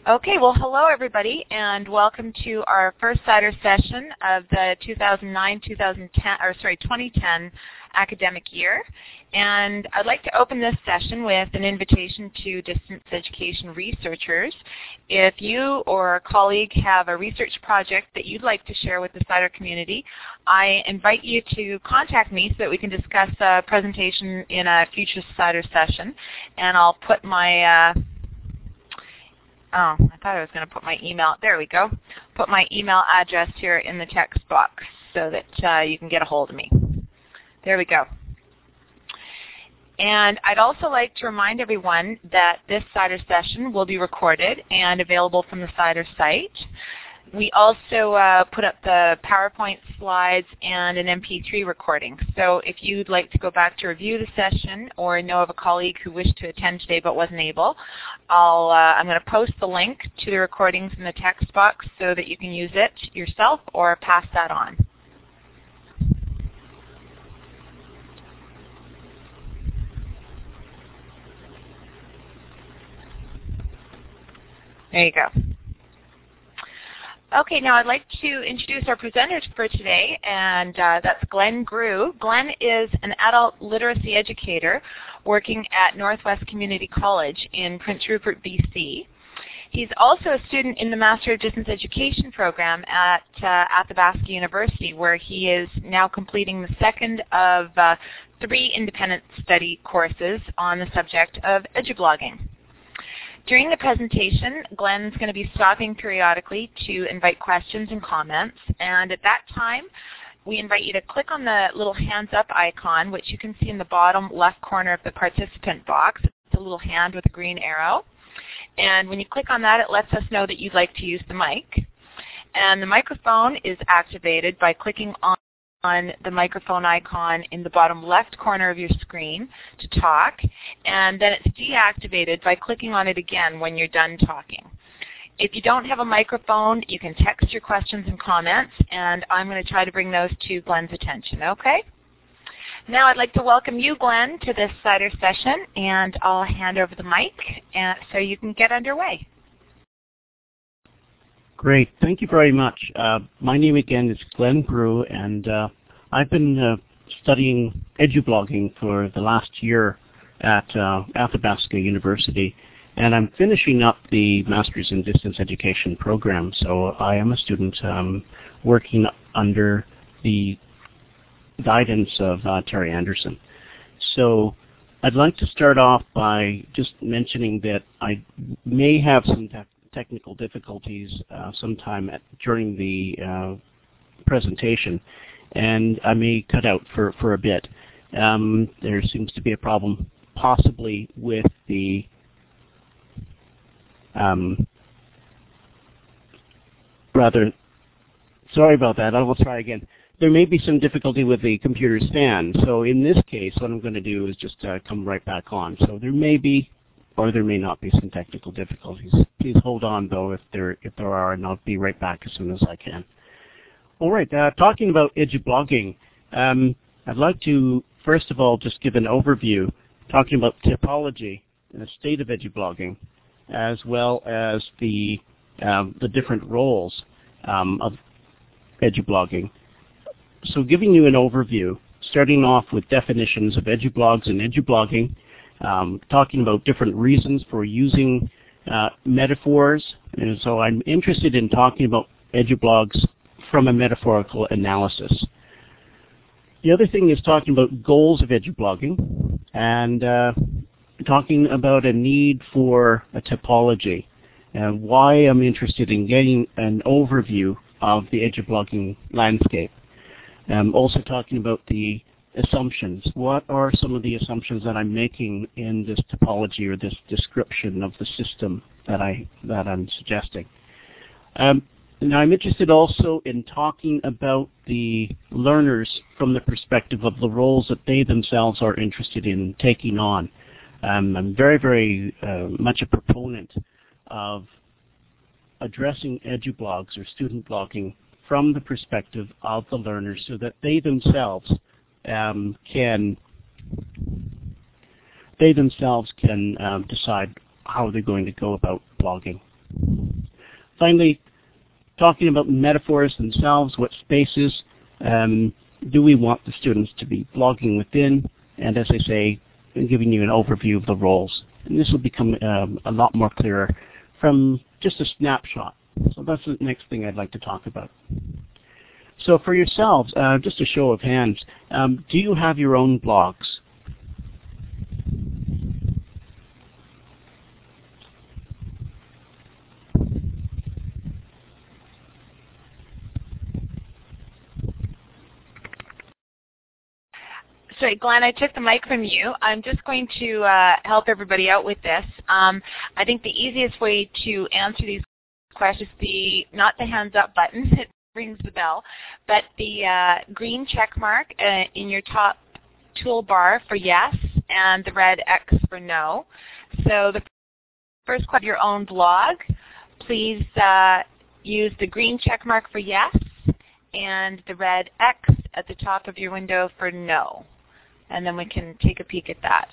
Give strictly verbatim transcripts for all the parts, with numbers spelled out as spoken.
Okay, well, hello everybody, and welcome to our first CIDR session of the two thousand nine two thousand ten, or sorry, twenty ten academic year. And I'd like to open this session with an invitation to distance education researchers. If you or a colleague have a research project that you'd like to share with the CIDR community, I invite you to contact me so that we can discuss a presentation in a future CIDR session. And I'll put my uh, Oh, I thought I was going to put my email. There we go. Put my email address here in the text box so that uh, you can get a hold of me. There we go. And I'd also like to remind everyone that this CIDR session will be recorded and available from the CIDR site. We also uh, put up the PowerPoint slides and an M P three recording. So if you'd like to go back to review the session or know of a colleague who wished to attend today but wasn't able, I'll, uh, I'm going to post the link to the recordings in the text box so that you can use it yourself or pass that on. There you go. Okay, now I'd like to introduce our presenters for today, and uh, that's Glenn Grew. Glenn is an adult literacy educator working at Northwest Community College in Prince Rupert, B C. He's also a student in the Master of Distance Education program at uh, Athabasca University, where he is now completing the second of uh, three independent study courses on the subject of edublogging. During the presentation, Glenn's going to be stopping periodically to invite questions and comments, and at that time, we invite you to click on the little hands up icon, which you can see in the bottom left corner of the participant box. It's a little hand with a green arrow, and when you click on that, it lets us know that you'd like to use the mic. And the microphone is activated by clicking on on the microphone icon in the bottom left corner of your screen to talk, and then it's deactivated by clicking on it again when you're done talking. If you don't have a microphone, you can text your questions and comments, and I'm going to try to bring those to Glenn's attention, okay? Now I'd like to welcome you, Glenn, to this CIDR session, and I'll hand over the mic and, so you can get underway. Great. Thank you very much. Uh, my name again is Glenn Grew, and uh, I've been uh, studying edublogging for the last year at uh, Athabasca University, and I'm finishing up the Masters in Distance Education program. So I am a student um, working under the guidance of uh, Terry Anderson. So I'd like to start off by just mentioning that I may have some te technical difficulties uh, sometime at, during the uh, presentation, and I may cut out for, for a bit. Um, there seems to be a problem possibly with the um, rather, sorry about that, I will try again. There may be some difficulty with the computer stand, so in this case what I'm going to do is just uh, come right back on. So there may be or there may not be some technical difficulties. Please hold on, though, if there if there are, and I'll be right back as soon as I can. All right, uh, talking about edublogging, um, I'd like to, first of all, just give an overview, talking about typology and the state of edublogging, as well as the, um, the different roles um, of edublogging. So giving you an overview, starting off with definitions of edublogs and edublogging, Um, talking about different reasons for using uh, metaphors, and so I'm interested in talking about edublogs from a metaphorical analysis. The other thing is talking about goals of edublogging, and uh, talking about a need for a typology, and why I'm interested in getting an overview of the edublogging landscape. I'm also talking about the assumptions. What are some of the assumptions that I'm making in this typology or this description of the system that I that I'm suggesting? Um, now I'm interested also in talking about the learners from the perspective of the roles that they themselves are interested in taking on. Um, I'm very, very uh, much a proponent of addressing edublogs or student blogging from the perspective of the learners so that they themselves Um, can they themselves can um, decide how they're going to go about blogging. Finally, talking about metaphors themselves, what spaces um, do we want the students to be blogging within, and as I say, giving you an overview of the roles. And this will become um, a lot more clearer from just a snapshot. So that's the next thing I'd like to talk about. So for yourselves, uh, just a show of hands, um, do you have your own blogs? Sorry, Glenn, I took the mic from you. I'm just going to uh, help everybody out with this. Um, I think the easiest way to answer these questions is the, not the hands up button, it rings the bell, but the uh, green check mark uh, in your top toolbar for yes and the red X for no. So the first question, your own blog, please uh, use the green check mark for yes and the red X at the top of your window for no. And then we can take a peek at that.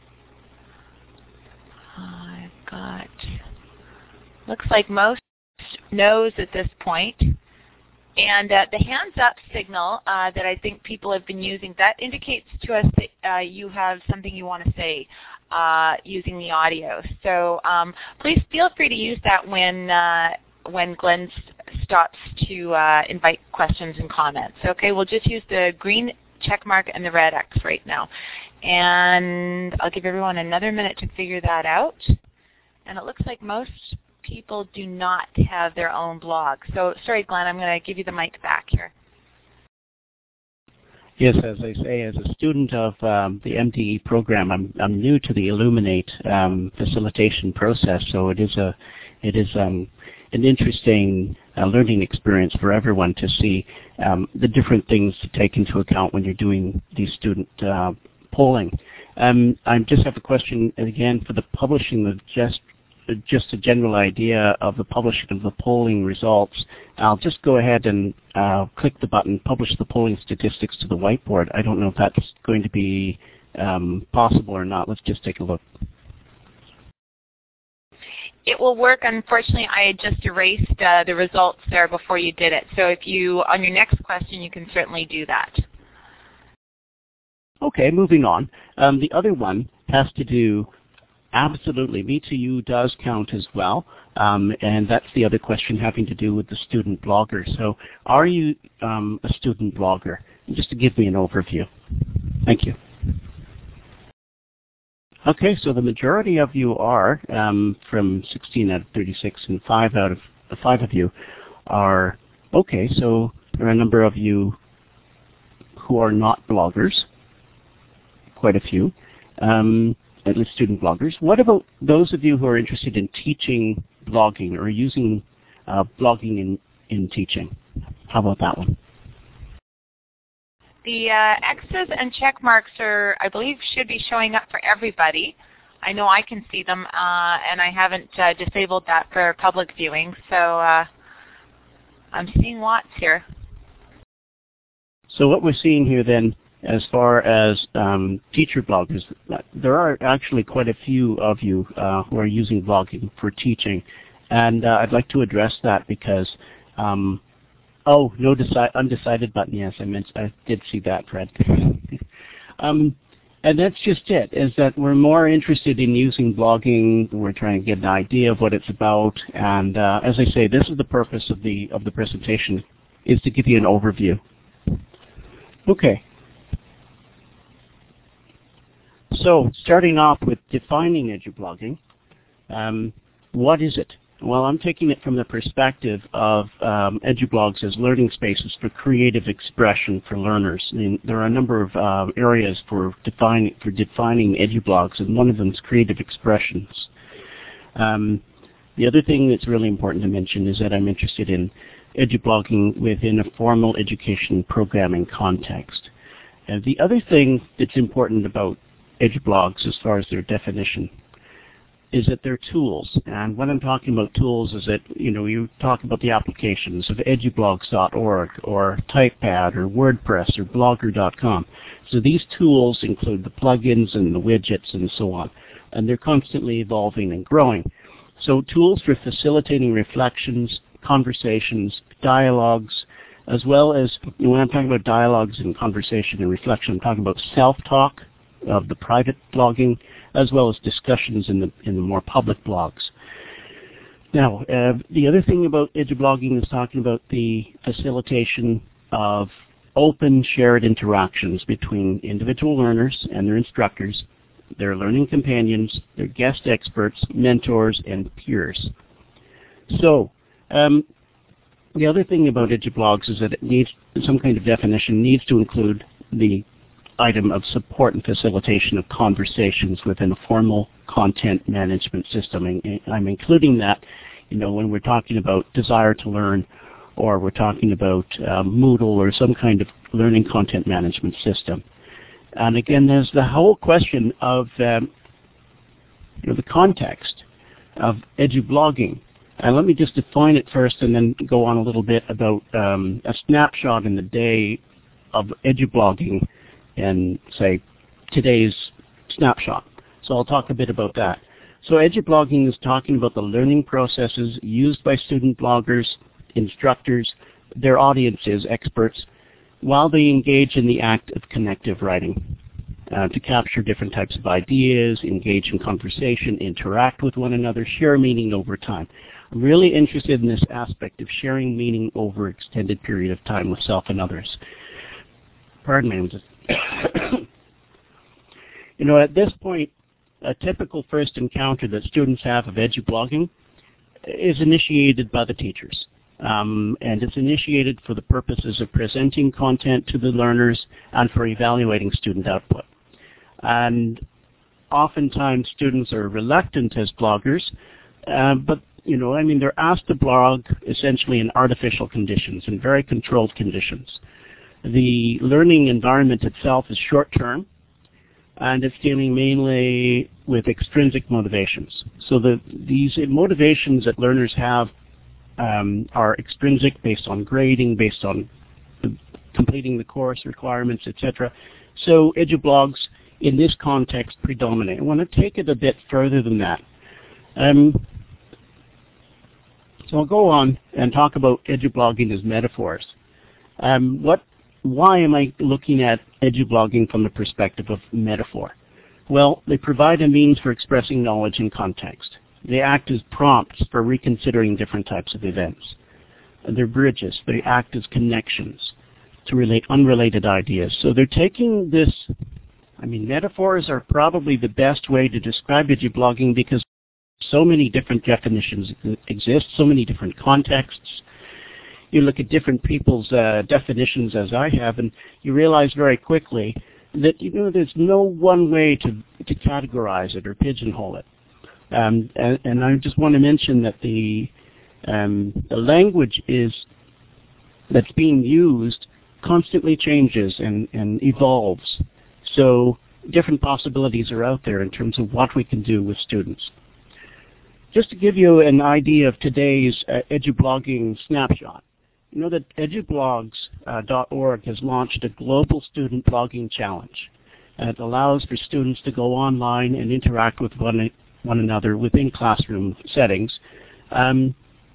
I've got, looks like most no's at this point. And uh, the hands up signal uh, that I think people have been using, that indicates to us that uh, you have something you want to say uh, using the audio. So um, please feel free to use that when uh, when Glenn stops to uh, invite questions and comments. Okay, we'll just use the green check mark and the red X right now. And I'll give everyone another minute to figure that out. And it looks like most people do not have their own blog. So sorry, Glenn, I'm going to give you the mic back here. Yes, as I say, as a student of um, the M D E program, I'm, I'm new to the Elluminate um, facilitation process, so it is a it is um, an interesting uh, learning experience for everyone to see um, the different things to take into account when you're doing these student uh, polling. Um, I just have a question again for the publishing of just just a general idea of the publishing of the polling results. I'll just go ahead and uh, click the button, publish the polling statistics to the whiteboard. I don't know if that's going to be um, possible or not. Let's just take a look. It will work. Unfortunately, I had just erased uh, the results there before you did it. So if you, on your next question, you can certainly do that. Okay, moving on. Um, the other one has to do, absolutely, Me to You does count as well, um, and that's the other question having to do with the student blogger. So are you um, a student blogger? Just to give me an overview. Thank you. Okay, so the majority of you are, um, from sixteen out of thirty-six, and five out of uh, five of you are, okay, so there are a number of you who are not bloggers, quite a few, um, at least student bloggers. What about those of you who are interested in teaching blogging or using uh, blogging in, in teaching? How about that one? The uh, X's and check marks are, I believe, should be showing up for everybody. I know I can see them, uh, and I haven't uh, disabled that for public viewing, so uh, I'm seeing lots here. So what we're seeing here then, as far as um, teacher bloggers, there are actually quite a few of you uh, who are using blogging for teaching, and uh, I'd like to address that because um, Oh, no deci- undecided button. Yes, I meant I did see that, Fred. um, and that's just it, is that we're more interested in using blogging. We're trying to get an idea of what it's about. And uh, as I say, this is the purpose of the of the presentation, is to give you an overview. Okay. So starting off with defining edublogging, um, what is it? Well, I'm taking it from the perspective of um, edublogs as learning spaces for creative expression for learners. I mean, there are a number of uh, areas for defining for defining edublogs, and one of them is creative expressions. Um, the other thing that's really important to mention is that I'm interested in edublogging within a formal education programming context. And the other thing that's important about edublogs, as far as their definition, is that they're tools. And when I'm talking about tools is that, you know, you talk about the applications of edublogs dot org or TypePad or WordPress or Blogger dot com. So these tools include the plugins and the widgets and so on. And they're constantly evolving and growing. So tools for facilitating reflections, conversations, dialogues, as well as, when I'm talking about dialogues and conversation and reflection, I'm talking about self-talk of the private blogging, as well as discussions in the in the more public blogs. Now, uh, the other thing about edublogging is talking about the facilitation of open, shared interactions between individual learners and their instructors, their learning companions, their guest experts, mentors, and peers. So, um, the other thing about edublogs is that it needs some kind of definition, needs to include the item of support and facilitation of conversations within a formal content management system. And I'm including that, you know, when we're talking about desire to learn, or we're talking about uh, Moodle or some kind of learning content management system. And again, there's the whole question of um, you know, the context of edublogging. And let me just define it first and then go on a little bit about um, a snapshot in the day of edublogging and say today's snapshot. So I'll talk a bit about that. So edublogging is talking about the learning processes used by student bloggers, instructors, their audiences, experts, while they engage in the act of connective writing uh, to capture different types of ideas, engage in conversation, interact with one another, share meaning over time. I'm really interested in this aspect of sharing meaning over an extended period of time with self and others. Pardon me. I'm just you know, at this point, a typical first encounter that students have of edublogging is initiated by the teachers. Um, and it's initiated for the purposes of presenting content to the learners and for evaluating student output. And oftentimes students are reluctant as bloggers, uh, but you know, I mean, they're asked to blog essentially in artificial conditions, in very controlled conditions. The learning environment itself is short-term, and it's dealing mainly with extrinsic motivations. So the, these motivations that learners have um, are extrinsic, based on grading, based on completing the course requirements, et cetera. So edublogs in this context predominate. I want to take it a bit further than that. Um, so I'll go on and talk about edublogging as metaphors. Um, what Why am I looking at edublogging from the perspective of metaphor? Well, they provide a means for expressing knowledge in context. They act as prompts for reconsidering different types of events. They're bridges. They act as connections to relate unrelated ideas. So they're taking this, I mean, metaphors are probably the best way to describe edublogging because so many different definitions exist, so many different contexts. You look at different people's uh, definitions as I have, and you realize very quickly that, you know, there's no one way to, to categorize it or pigeonhole it. Um, and, and I just want to mention that the, um, the language is that's being used constantly changes and, and evolves. So different possibilities are out there in terms of what we can do with students. Just to give you an idea of today's uh, edublogging snapshot, you know that edublogs dot org has launched a global student blogging challenge. And it allows for students to go online and interact with one, one another within classroom settings um,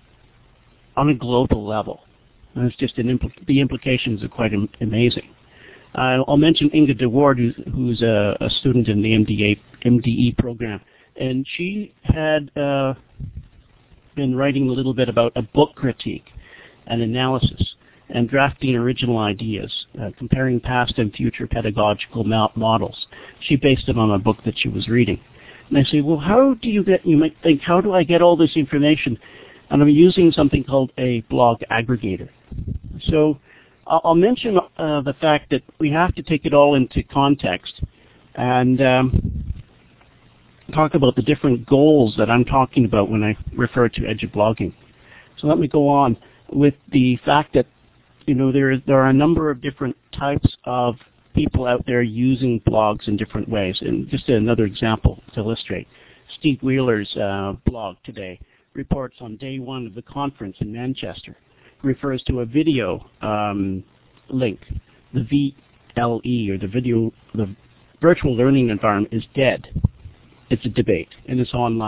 on a global level. And it's just an impl- the implications are quite am- amazing. Uh, I'll mention Inga de Woord, who's, who's a, a student in the M D A, M D E program. And she had uh, been writing a little bit about a book critique and analysis and drafting original ideas, uh, comparing past and future pedagogical models. She based it on a book that she was reading. And I say, well, how do you get, you might think, how do I get all this information? And I'm using something called a blog aggregator. So I'll mention uh, the fact that we have to take it all into context and um, talk about the different goals that I'm talking about when I refer to edublogging. So let me go on with the fact that, you know, there, there are a number of different types of people out there using blogs in different ways. And just another example to illustrate. Steve Wheeler's uh, blog today reports on day one of the conference in Manchester. It refers to a video um, link. The V L E, or the video, the virtual learning environment, is dead. It's a debate, and it's online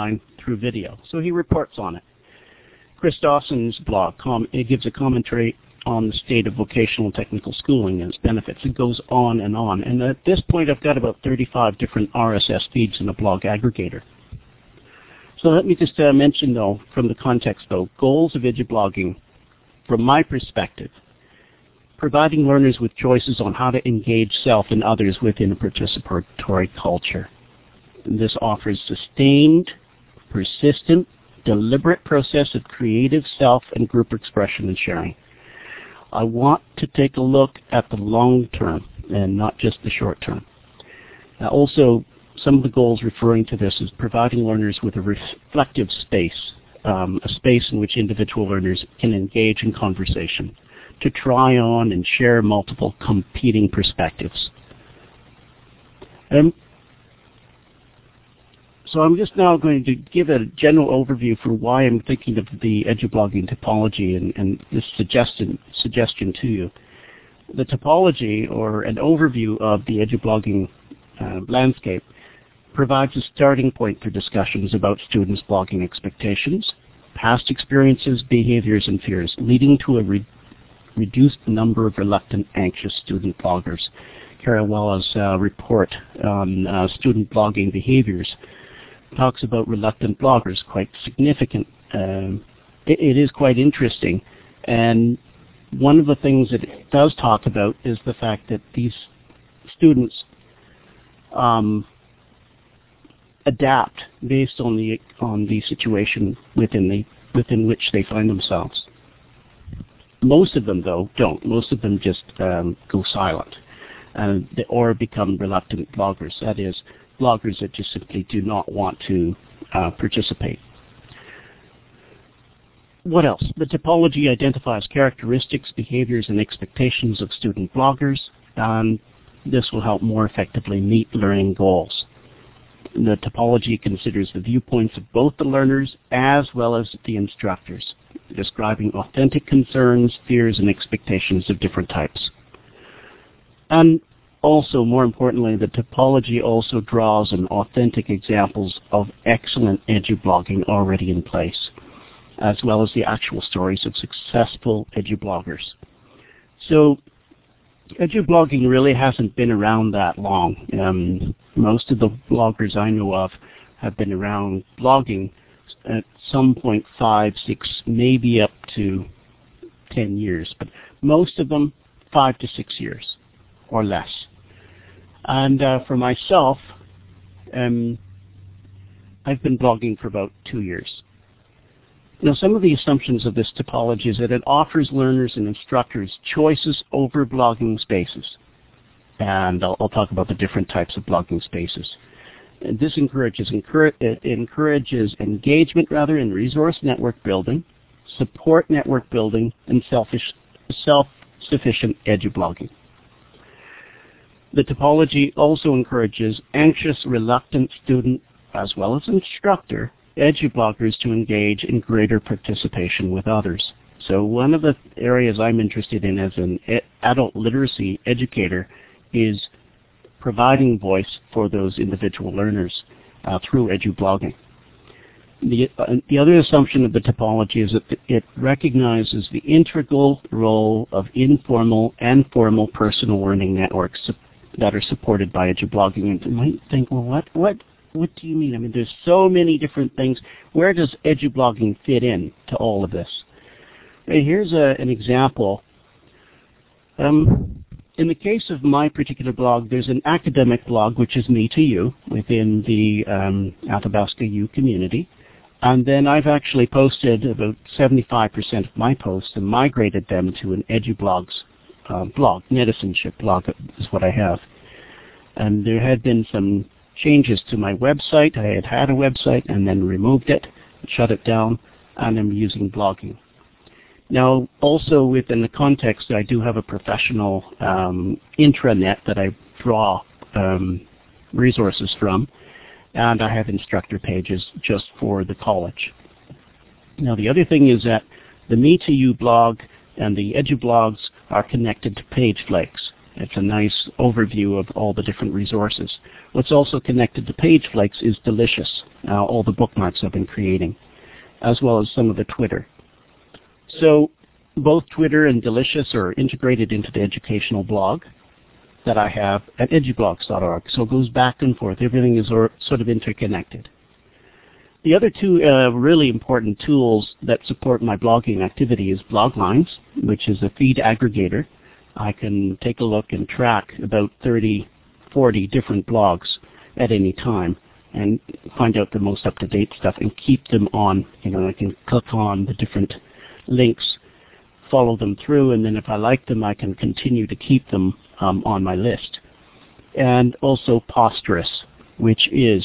through video. So he reports on it. Chris Dawson's blog, com- it gives a commentary on the state of vocational and technical schooling and its benefits. It goes on and on. And at this point, I've got about thirty-five different R S S feeds in a blog aggregator. So let me just uh, mention, though, from the context, though, goals of EduBlogging, from my perspective, providing learners with choices on how to engage self and others within a participatory culture. And this offers sustained, persistent, deliberate process of creative self and group expression and sharing. I want to take a look at the long term and not just the short term. Now also, some of the goals referring to this is providing learners with a reflective space, um, a space in which individual learners can engage in conversation, to try on and share multiple competing perspectives. Um, so I'm just now going to give a general overview for why I'm thinking of the EduBlogging topology and, and this suggestion, suggestion to you. The topology, or an overview of the EduBlogging uh, landscape, provides a starting point for discussions about students' blogging expectations, past experiences, behaviors, and fears, leading to a re- reduced number of reluctant, anxious student bloggers. Carawella's uh, report on uh, student blogging behaviors talks about reluctant bloggers, quite significant. Um, it, it is quite interesting. And one of the things that it does talk about is the fact that these students um, adapt based on the on the situation within the within which they find themselves. Most of them, though, don't. Most of them just um, go silent, and they, or become reluctant bloggers. That is, bloggers that just simply do not want to uh, participate. What else? The topology identifies characteristics, behaviors, and expectations of student bloggers, and this will help more effectively meet learning goals. The topology considers the viewpoints of both the learners as well as the instructors, describing authentic concerns, fears, and expectations of different types. And also, more importantly, the topology also draws on authentic examples of excellent EduBlogging already in place, as well as the actual stories of successful EduBloggers. So, EduBlogging really hasn't been around that long. Um, most of the bloggers I know of have been around blogging at some point five, six, maybe up to ten years, but most of them five to six years or less. And uh, for myself, um, I've been blogging for about two years. Now, some of the assumptions of this topology is that it offers learners and instructors choices over blogging spaces. And I'll, I'll talk about the different types of blogging spaces. And this encourages, encourage, it encourages engagement, rather, in resource network building, support network building, and selfish, self-sufficient EduBlogging. The topology also encourages anxious, reluctant student, as well as instructor, EduBloggers to engage in greater participation with others. So one of the areas I'm interested in as an adult literacy educator is providing voice for those individual learners uh, through EduBlogging. The, uh, the other assumption of the topology is that it recognizes the integral role of informal and formal personal learning networks that are supported by EduBlogging. And you might think, well, what, what, what do you mean? I mean, there's so many different things. Where does EduBlogging fit in to all of this? Okay, here's a, an example. Um, in the case of my particular blog, there's an academic blog, which is Me to You, within the um, Athabasca U community. And then I've actually posted about seventy-five percent of my posts and migrated them to an EduBlogs uh, blog. Netizenship blog is what I have. And there had been some changes to my website. I had had a website and then removed it, shut it down, and I'm using blogging. Now, also within the context, I do have a professional um, intranet that I draw um, resources from, and I have instructor pages just for the college. Now, the other thing is that the Me to You blog and the EduBlogs are connected to PageFlakes. It's a nice overview of all the different resources. What's also connected to PageFlix is Delicious, uh, all the bookmarks I've been creating, as well as some of the Twitter. So both Twitter and Delicious are integrated into the educational blog that I have at edublogs dot org. So it goes back and forth. Everything is or, sort of interconnected. The other two uh, really important tools that support my blogging activity is Bloglines, which is a feed aggregator. I can take a look and track about thirty, forty different blogs at any time and find out the most up-to-date stuff and keep them on. You know, I can click on the different links, follow them through, and then if I like them, I can continue to keep them um, on my list. And also Posterous, which is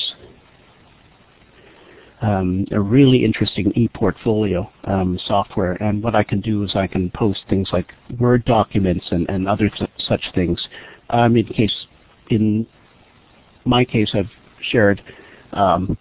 Um, a really interesting e-portfolio um, software, and what I can do is I can post things like Word documents and, and other th- such things. Um, in case, in my case, I've shared. Um,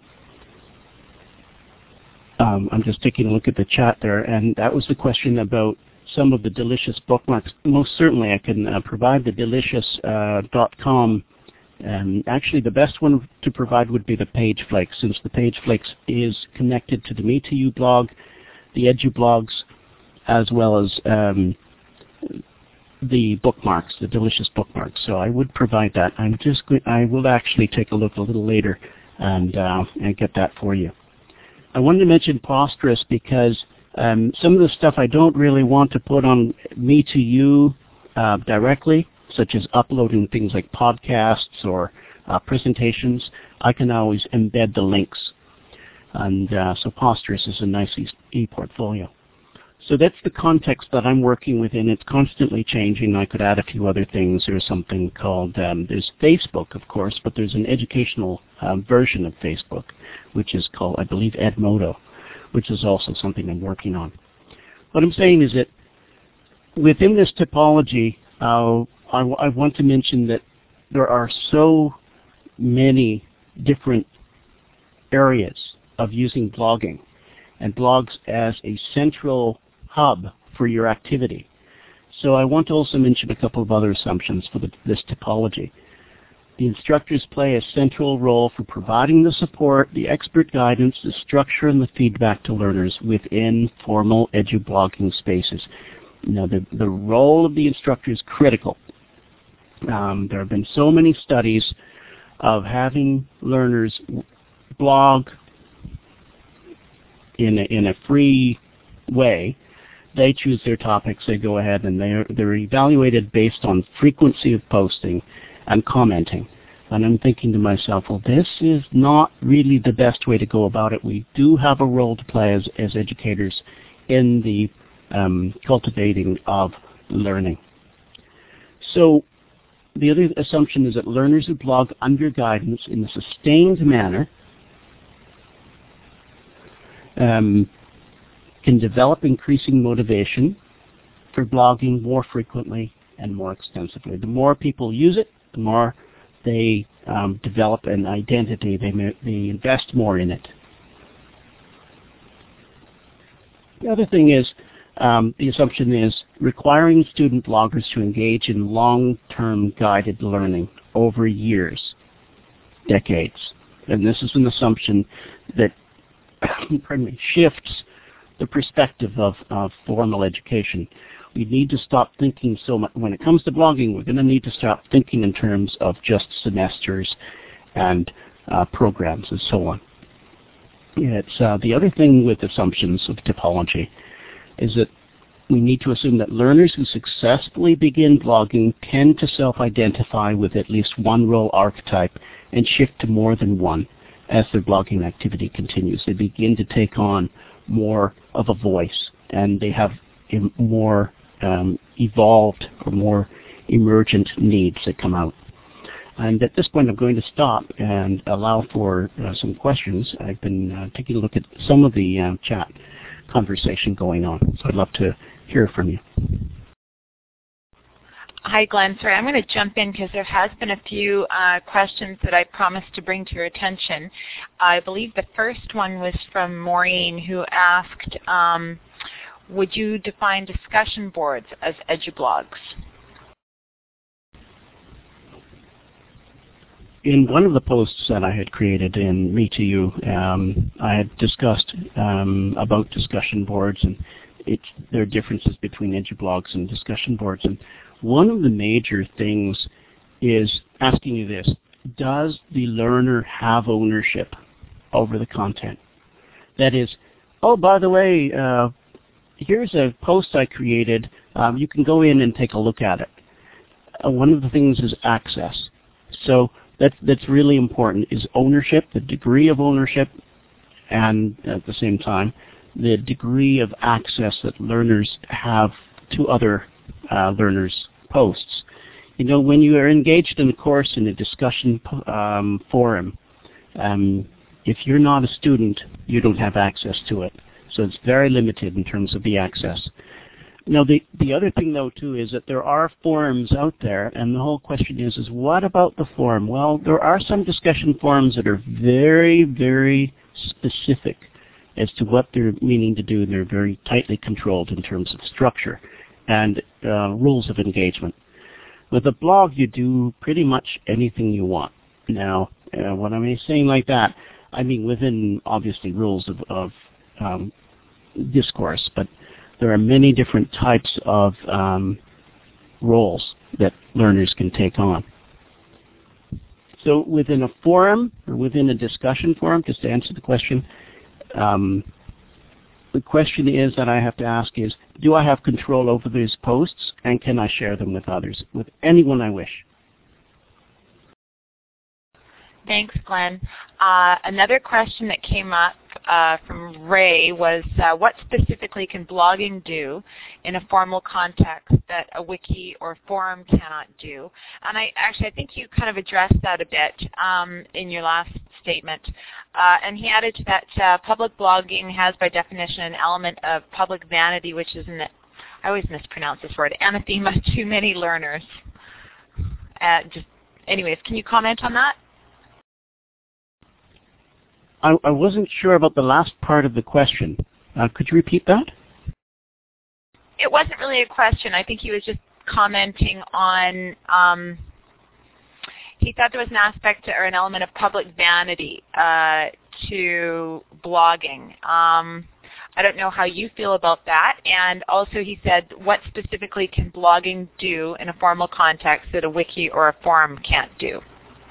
um, I'm just taking a look at the chat there, and that was the question about some of the Delicious bookmarks. Most certainly, I can uh, provide the delicious dot com. Um, actually, the best one to provide would be the PageFlix, since the PageFlix is connected to the Me to You blog, the EduBlogs, as well as um, the bookmarks, the Delicious bookmarks. So I would provide that. I'm just going, I will actually take a look a little later and uh, and get that for you. I wanted to mention Posterous because um, some of the stuff I don't really want to put on Me to You uh, directly, such as uploading things like podcasts or uh, presentations, I can always embed the links. And uh, so Posterous is a nice e-portfolio. So that's the context that I'm working within. It's constantly changing. I could add a few other things. There's something called, um, there's Facebook, of course, but there's an educational um, version of Facebook, which is called, I believe, Edmodo, which is also something I'm working on. What I'm saying is that within this typology, uh, I, I want to mention that there are so many different areas of using blogging and blogs as a central hub for your activity. So I want to also mention a couple of other assumptions for the, this typology. The instructors play a central role for providing the support, the expert guidance, the structure, and the feedback to learners within formal edu-blogging spaces. Now, the, the role of the instructor is critical. Um, there have been so many studies of having learners blog in a, in a free way. They choose their topics, they go ahead, and they're, they're evaluated based on frequency of posting and commenting. And I'm thinking to myself, well, this is not really the best way to go about it. We do have a role to play as, as educators in the um, cultivating of learning. So the other assumption is that learners who blog under guidance in a sustained manner um, can develop increasing motivation for blogging more frequently and more extensively. The more people use it, the more they um, develop an identity. They, may, they invest more in it. The other thing is, Um, the assumption is requiring student bloggers to engage in long-term guided learning over years, decades. And this is an assumption that pardon me, shifts the perspective of, of formal education. We need to stop thinking so much. When it comes to blogging, we're going to need to stop thinking in terms of just semesters and uh, programs and so on. It's uh, the other thing with assumptions of typology is that we need to assume that learners who successfully begin blogging tend to self-identify with at least one role archetype and shift to more than one as their blogging activity continues. They begin to take on more of a voice, and they have more um, evolved or more emergent needs that come out. And at this point, I'm going to stop and allow for uh, some questions. I've been uh, taking a look at some of the uh, chat conversation going on, so I'd love to hear from you. Hi, Glenn. Sorry, I'm going to jump in because there has been a few uh, questions that I promised to bring to your attention. I believe the first one was from Maureen, who asked, um, would you define discussion boards as edublogs? in one of the posts that I had created in Me to You, um, I had discussed um, about discussion boards and it, there are differences between EduBlogs and discussion boards. And one of the major things is asking you this: does the learner have ownership over the content? That is, oh, by the way, uh, here's a post I created. Um, you can go in and take a look at it. Uh, one of the things is access. So that's, that's really important, is ownership, the degree of ownership, and at the same time, the degree of access that learners have to other uh, learners' posts. You know, when you are engaged in a course in a discussion um, forum, um, if you're not a student, you don't have access to it. So it's very limited in terms of the access. Now, the, the other thing, though, too, is that there are forums out there, and the whole question is, is what about the forum? Well, there are some discussion forums that are very, very specific as to what they're meaning to do. They're very tightly controlled in terms of structure and uh, rules of engagement. With a blog, you do pretty much anything you want. Now, uh, what am I saying like that? I mean within, obviously, rules of, of um, discourse, but there are many different types of um, roles that learners can take on. So within a forum, or within a discussion forum, just to answer the question, um, the question is that I have to ask is, do I have control over these posts, and can I share them with others, with anyone I wish? Thanks, Glenn. Uh, another question that came up uh, from Ray was, uh, what specifically can blogging do in a formal context that a wiki or forum cannot do? And I actually, I think you kind of addressed that a bit um, in your last statement. Uh, and he added to that, uh, public blogging has by definition an element of public vanity, which is, an, I always mispronounce this word, anathema to many learners. Uh, just, anyways, can you comment on that? I, I wasn't sure about the last part of the question. Uh, could you repeat that? It wasn't really a question. I think he was just commenting on, um, he thought there was an aspect or an element of public vanity uh, to blogging. Um, I don't know how you feel about that. And also he said, what specifically can blogging do in a formal context that a wiki or a forum can't do?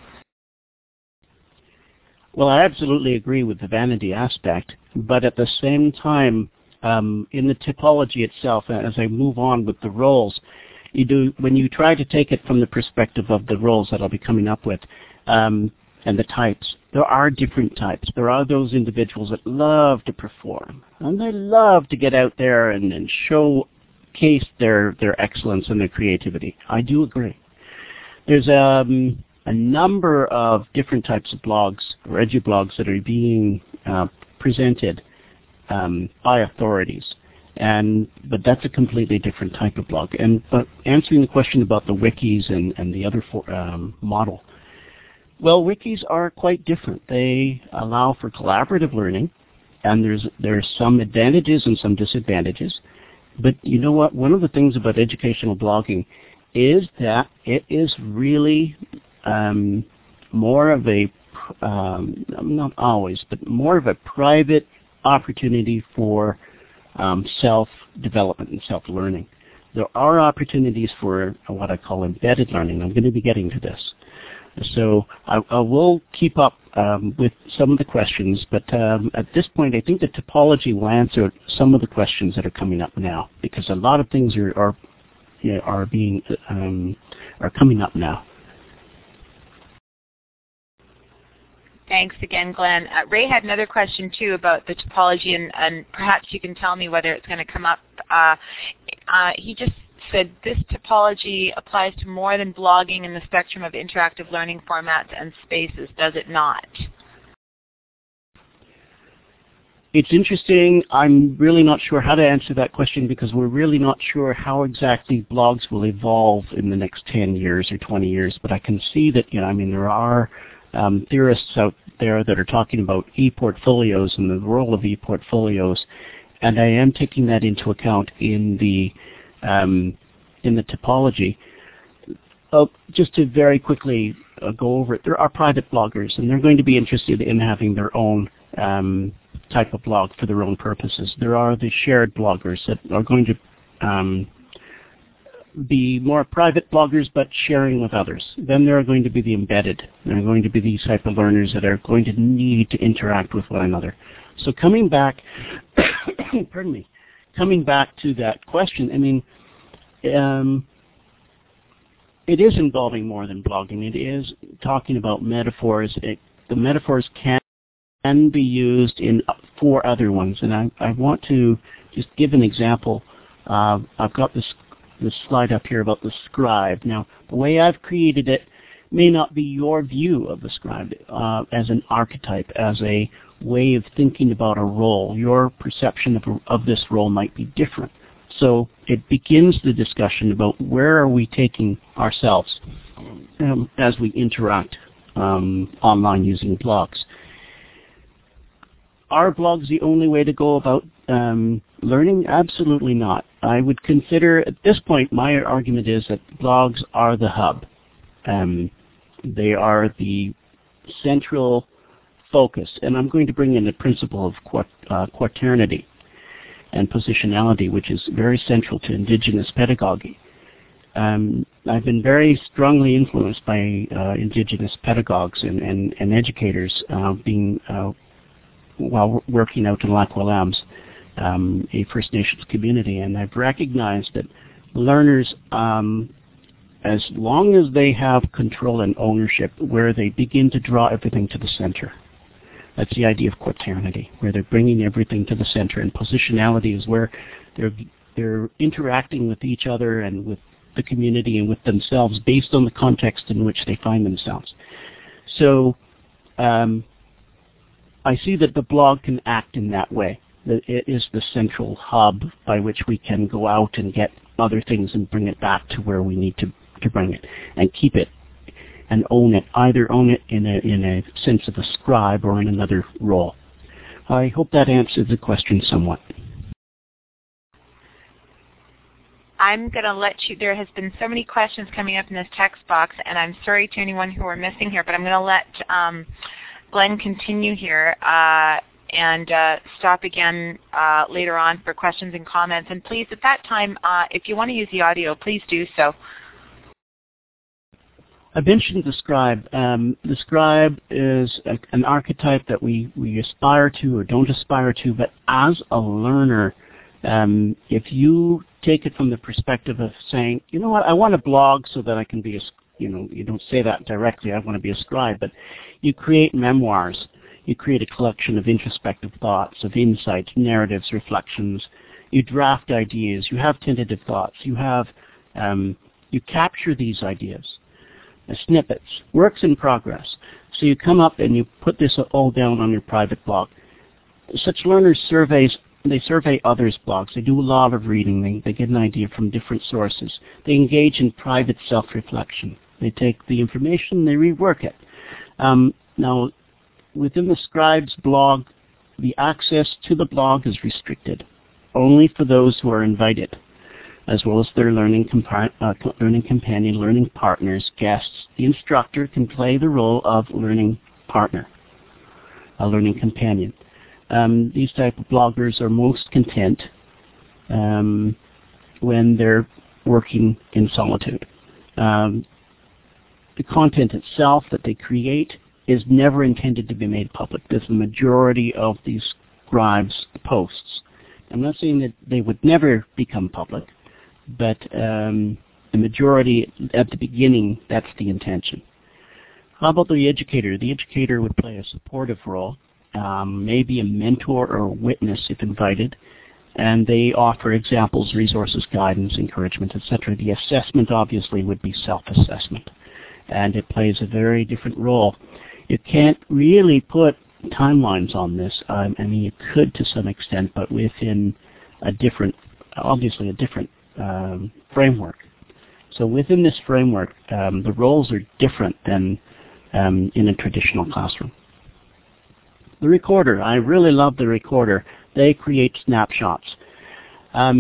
Well, I absolutely agree with the vanity aspect, but at the same time, um, in the typology itself, as I move on with the roles, you do when you try to take it from the perspective of the roles that I'll be coming up with, um, and the types, there are different types. There are those individuals that love to perform, and they love to get out there and, and showcase their, their excellence and their creativity. I do agree. There's um. a number of different types of blogs or EduBlogs that are being uh, presented um, by authorities, and but that's a completely different type of blog. And but answering the question about the wikis and, and the other for, um, model, well, wikis are quite different. They allow for collaborative learning, and there's there's some advantages and some disadvantages. But you know what? One of the things about educational blogging is that it is really Um, more of a, um, not always, but more of a private opportunity for um, self-development and self-learning. There are opportunities for what I call embedded learning. I'm going to be getting to this. So I, I will keep up um, with some of the questions, but um, at this point I think the typology will answer some of the questions that are coming up now, because a lot of things are, are, you know, are being um, are coming up now. Thanks again, Glenn. Uh, Ray had another question, too, about the topology, and, and perhaps you can tell me whether it's going to come up. Uh, uh, he just said this topology applies to more than blogging in the spectrum of interactive learning formats and spaces, does it not? It's interesting. I'm really not sure how to answer that question, because we're really not sure how exactly blogs will evolve in the next ten years or twenty years. But I can see that, you know, I mean, there are Um, theorists out there that are talking about e-portfolios and the role of e-portfolios, and I am taking that into account in the um, in the topology. Oh, just to very quickly uh, go over it. There are private bloggers, and they're going to be interested in having their own um, type of blog for their own purposes. There are the shared bloggers that are going to um, be more private bloggers, but sharing with others. Then there are going to be the embedded. There are going to be these type of learners that are going to need to interact with one another. So coming back, pardon me, coming back to that question, I mean, um, it is involving more than blogging. It is talking about metaphors. It, the metaphors can, can be used in for other ones, and I, I want to just give an example. Uh, I've got this this slide up here about the scribe. Now, the way I've created it may not be your view of the scribe uh, as an archetype, as a way of thinking about a role. Your perception of, of this role might be different. So it begins the discussion about where are we taking ourselves um, as we interact um, online using blogs. Are blogs the only way to go about um, learning? Absolutely not. I would consider, at this point, my argument is that blogs are the hub. Um, they are the central focus, and I'm going to bring in the principle of quat, uh, quaternity and positionality, which is very central to Indigenous pedagogy. Um, I've been very strongly influenced by uh, Indigenous pedagogues and, and, and educators uh, being uh, while working out in Lac Willems, um, a First Nations community, and I've recognized that learners, um, as long as they have control and ownership, where they begin to draw everything to the center. That's the idea of quaternity, where they're bringing everything to the center, and positionality is where they're they're interacting with each other and with the community and with themselves based on the context in which they find themselves. So um, I see that the blog can act in that way. That it is the central hub by which we can go out and get other things and bring it back to where we need to, to bring it, and keep it and own it, either own it in a, in a sense of a scribe or in another role. I hope that answers the question somewhat. I'm going to let you, there has been so many questions coming up in this text box, and I'm sorry to anyone who are missing here, but I'm going to let um, Glenn continue here uh, and uh, stop again uh, later on for questions and comments. And please, at that time, uh, if you want to use the audio, please do so. I mentioned the scribe. Um, the scribe is a, an archetype that we, we aspire to or don't aspire to, but as a learner, um, if you take it from the perspective of saying, you know what, I want to blog so that I can be a, you know, you don't say that directly, I want to be a scribe, but you create memoirs. You create a collection of introspective thoughts, of insights, narratives, reflections. You draft ideas. You have tentative thoughts. You have, um, you capture these ideas. Snippets, works in progress. So you come up and you put this all down on your private blog. Such learners surveys, they survey others' blogs. They do a lot of reading. They, they get an idea from different sources. They engage in private self-reflection. They take the information, they rework it. Um, now, within the scribe's blog, the access to the blog is restricted, only for those who are invited, as well as their learning, compa- uh, learning companion, learning partners, guests. The instructor can play the role of learning partner, a learning companion. Um, these type of bloggers are most content um, when they're working in solitude. Um, the content itself that they create is never intended to be made public. That's the majority of these scribes' posts. I'm not saying that they would never become public, but um, the majority at the beginning, that's the intention. How about the educator? The educator would play a supportive role, um, maybe a mentor or a witness if invited, and they offer examples, resources, guidance, encouragement, et cetera. The assessment obviously would be self-assessment, and it plays a very different role. You can't really put timelines on this. Um, I mean, you could to some extent, but within a different, obviously a different um, framework. So within this framework, um, the roles are different than um, in a traditional classroom. The recorder, I really love the recorder. They create snapshots. Um,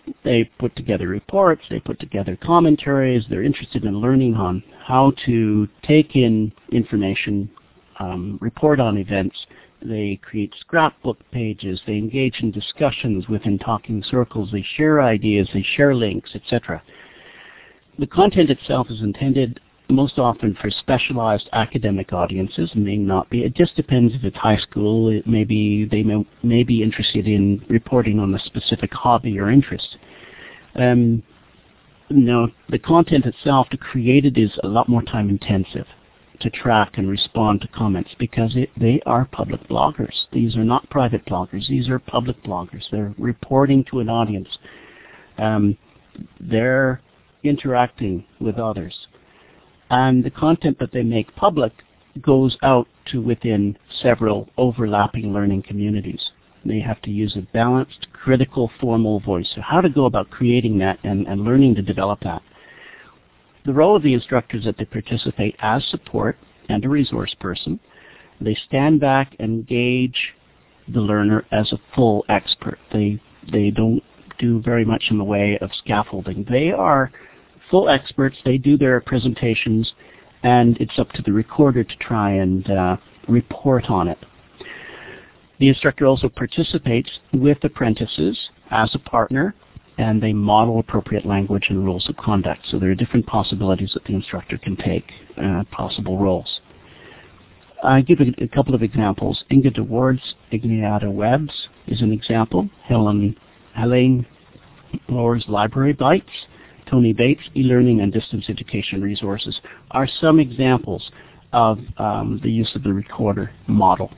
They put together reports, they put together commentaries, they're interested in learning on how to take in information, um, report on events. They create scrapbook pages, they engage in discussions within talking circles, they share ideas, they share links, et cetera. The content itself is intended most often for specialized academic audiences. It may not be. It just depends if it's high school. It may be, they may, may be interested in reporting on a specific hobby or interest. Um, no, the content itself to create it is a lot more time intensive to track and respond to comments because it, they are public bloggers. These are not private bloggers. These are public bloggers. They're reporting to an audience. Um, they're interacting with others. And the content that they make public goes out to within several overlapping learning communities. They have to use a balanced, critical, formal voice. So how to go about creating that and, and learning to develop that. The role of the instructor is that they participate as support and a resource person. They stand back and gauge the learner as a full expert. They, they don't do very much in the way of scaffolding. They are full experts. They do their presentations, and it's up to the recorder to try and uh, report on it. The instructor also participates with apprentices as a partner, and they model appropriate language and rules of conduct. So there are different possibilities that the instructor can take, uh, possible roles. I give a, a couple of examples. Inga de Ward's Igniata Webs is an example. Helen, Helene Lohr's Library Bites, Tony Bates' e-learning and distance education resources are some examples of um, the use of the recorder model.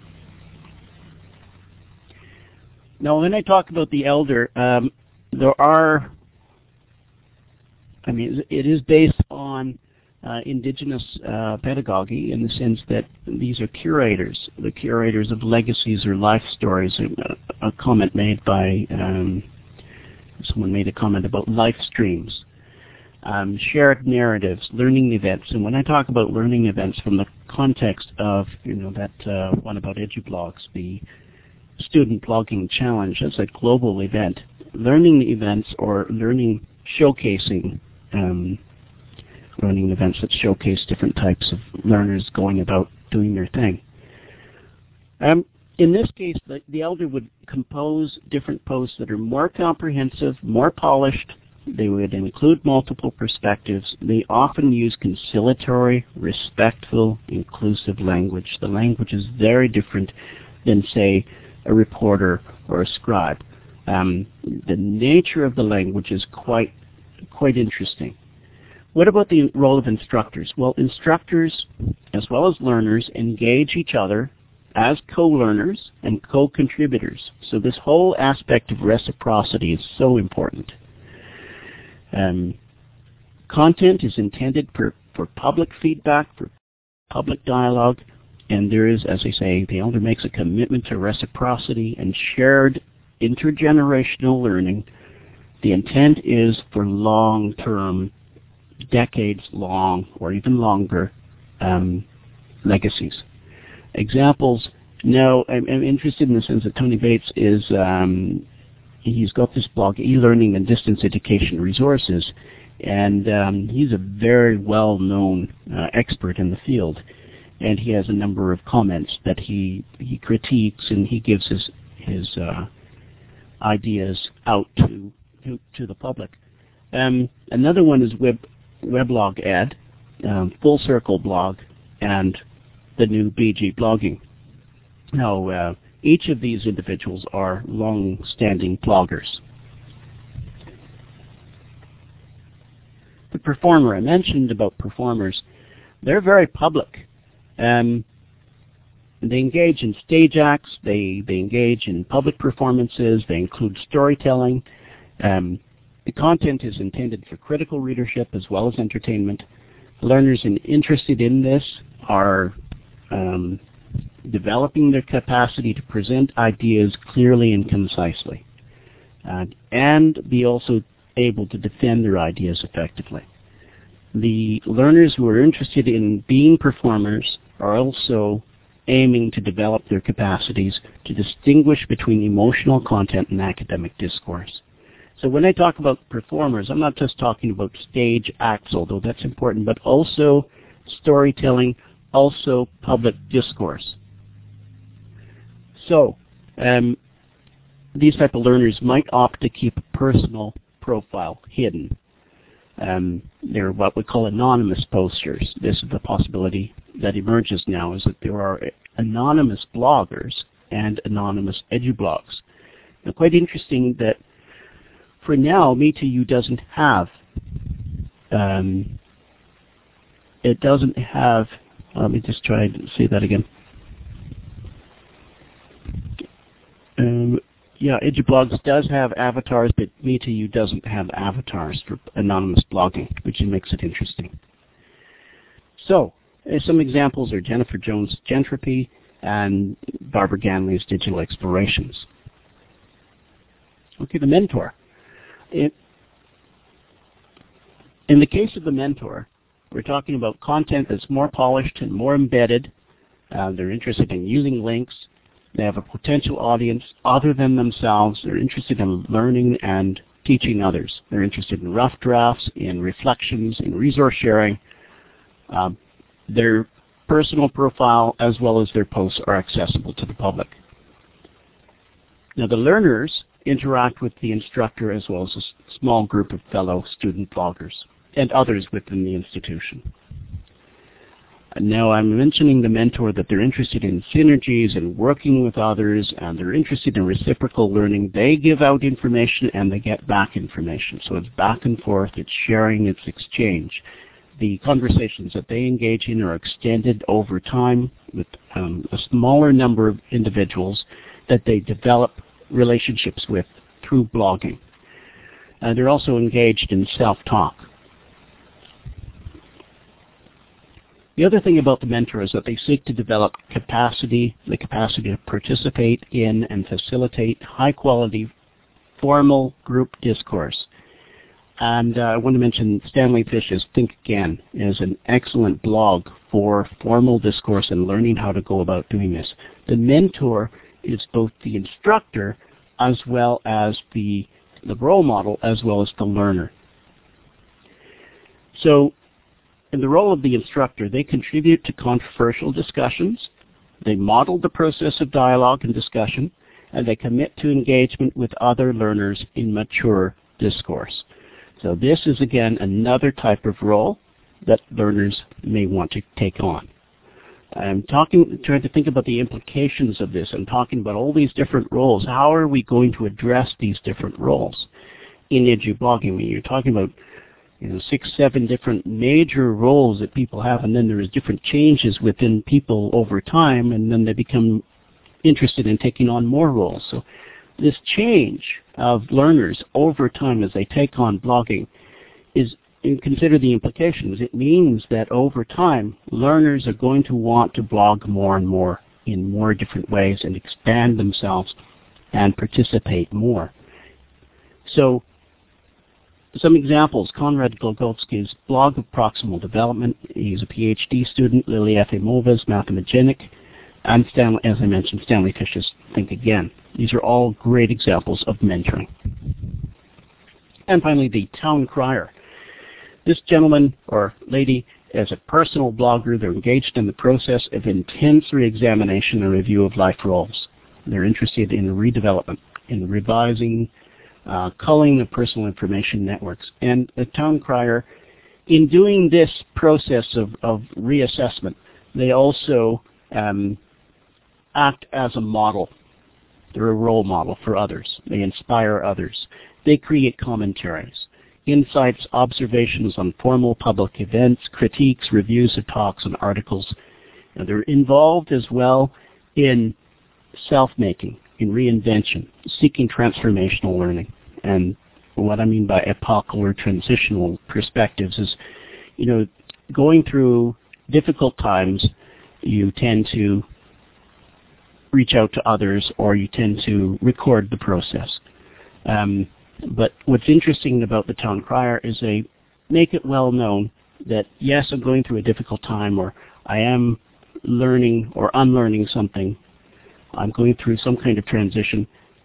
Now, when I talk about the elder, um, there are, I mean, it is based on uh, indigenous uh, pedagogy in the sense that these are curators, the curators of legacies or life stories. A, a comment made by, um, someone made a comment about life streams, um, shared narratives, learning events. And when I talk about learning events from the context of, you know, that uh, one about EduBlogs, the Student Blogging Challenge, that's a global event. Learning events or learning showcasing, um, learning events that showcase different types of learners going about doing their thing. Um, in this case, the, the elder would compose different posts that are more comprehensive, more polished. They would include multiple perspectives. They often use conciliatory, respectful, inclusive language. The language is very different than, say, a reporter or a scribe. Um, the nature of the language is quite, quite interesting. What about the role of instructors? Well, instructors, as well as learners, engage each other as co-learners and co-contributors. So this whole aspect of reciprocity is so important. Um, content is intended for, for public feedback, for public dialogue, and there is, as I say, the elder makes a commitment to reciprocity and shared intergenerational learning. The intent is for long-term, decades-long, or even longer um, legacies. Examples. Now, I'm, I'm interested in the sense that Tony Bates is, um, he's got this blog, e-learning and distance education resources, and um, he's a very well-known uh, expert in the field. And he has a number of comments that he he critiques, and he gives his his uh, ideas out to, to to the public. Um, another one is Web Weblog Ed, um, Full Circle Blog, and the new B G Blogging. Now, uh, each of these individuals are long-standing bloggers. The performer, I mentioned about performers, they're very public. Um, they engage in stage acts, they, they engage in public performances, they include storytelling. Um, the content is intended for critical readership as well as entertainment. Learners in, interested in this are um, developing their capacity to present ideas clearly and concisely, uh, and be also able to defend their ideas effectively. The learners who are interested in being performers are also aiming to develop their capacities to distinguish between emotional content and academic discourse. So when I talk about performers, I'm not just talking about stage acts, although that's important, but also storytelling, also public discourse. So um, these type of learners might opt to keep a personal profile hidden. Um, they're what we call anonymous posters. This is the possibility that emerges now, is that there are anonymous bloggers and anonymous edublogs. Now, quite interesting that for now, Me Too You doesn't have, um, it doesn't have, let me just try to say that again. Um, yeah, edublogs does have avatars, but Me Too You doesn't have avatars for anonymous blogging, which makes it interesting. So, uh, some examples are Jennifer Jones' Gentropy and Barbara Ganley's Digital Explorations. Okay, the mentor. It, in the case of the mentor, we're talking about content that's more polished and more embedded. Uh, they're interested in using links. They have a potential audience other than themselves. They're interested in learning and teaching others. They're interested in rough drafts, in reflections, in resource sharing. Um, their personal profile as well as their posts are accessible to the public. Now the learners interact with the instructor as well as a small group of fellow student bloggers and others within the institution. Now I'm mentioning the mentor that they're interested in synergies and working with others, and they're interested in reciprocal learning. They give out information and they get back information. So it's back and forth, it's sharing, it's exchange. The conversations that they engage in are extended over time with um, a smaller number of individuals that they develop relationships with through blogging. Uh, they're also engaged in self-talk. The other thing about the mentor is that they seek to develop capacity, the capacity to participate in and facilitate high-quality formal group discourse. And uh, I want to mention Stanley Fish's Think Again is an excellent blog for formal discourse and learning how to go about doing this. The mentor is both the instructor as well as the, the role model as well as the learner. So in the role of the instructor, they contribute to controversial discussions, they model the process of dialogue and discussion, and they commit to engagement with other learners in mature discourse. So this is, again, another type of role that learners may want to take on. I'm talking, trying to think about the implications of this. I'm talking about all these different roles. How are we going to address these different roles in edublogging? I mean, you're talking about you know, six, seven different major roles that people have, and then there's different changes within people over time, and then they become interested in taking on more roles. So this change of learners over time as they take on blogging is, and consider the implications. It means that over time, learners are going to want to blog more and more in more different ways and expand themselves and participate more. So some examples, Konrad Glogolsky's blog of proximal development. He's a PhD student. Lily Efimova's Mathemagenic. And Stanley, as I mentioned, Stanley Fish's Think Again. These are all great examples of mentoring. And finally, the town crier. This gentleman or lady is a personal blogger. They're engaged in the process of intense re-examination and review of life roles. They're interested in redevelopment, in revising, uh, culling of personal information networks. And the town crier, in doing this process of, of reassessment, they also um, act as a model. They're a role model for others. They inspire others. They create commentaries, insights, observations on formal public events, critiques, reviews of talks and articles. And they're involved as well in self-making, in reinvention, seeking transformational learning. And what I mean by epochal or transitional perspectives is, you know, going through difficult times, you tend to reach out to others or you tend to record the process. Um, but what's interesting about the town crier is they make it well known that, yes, I'm going through a difficult time, or I am learning or unlearning something. I'm going through some kind of transition.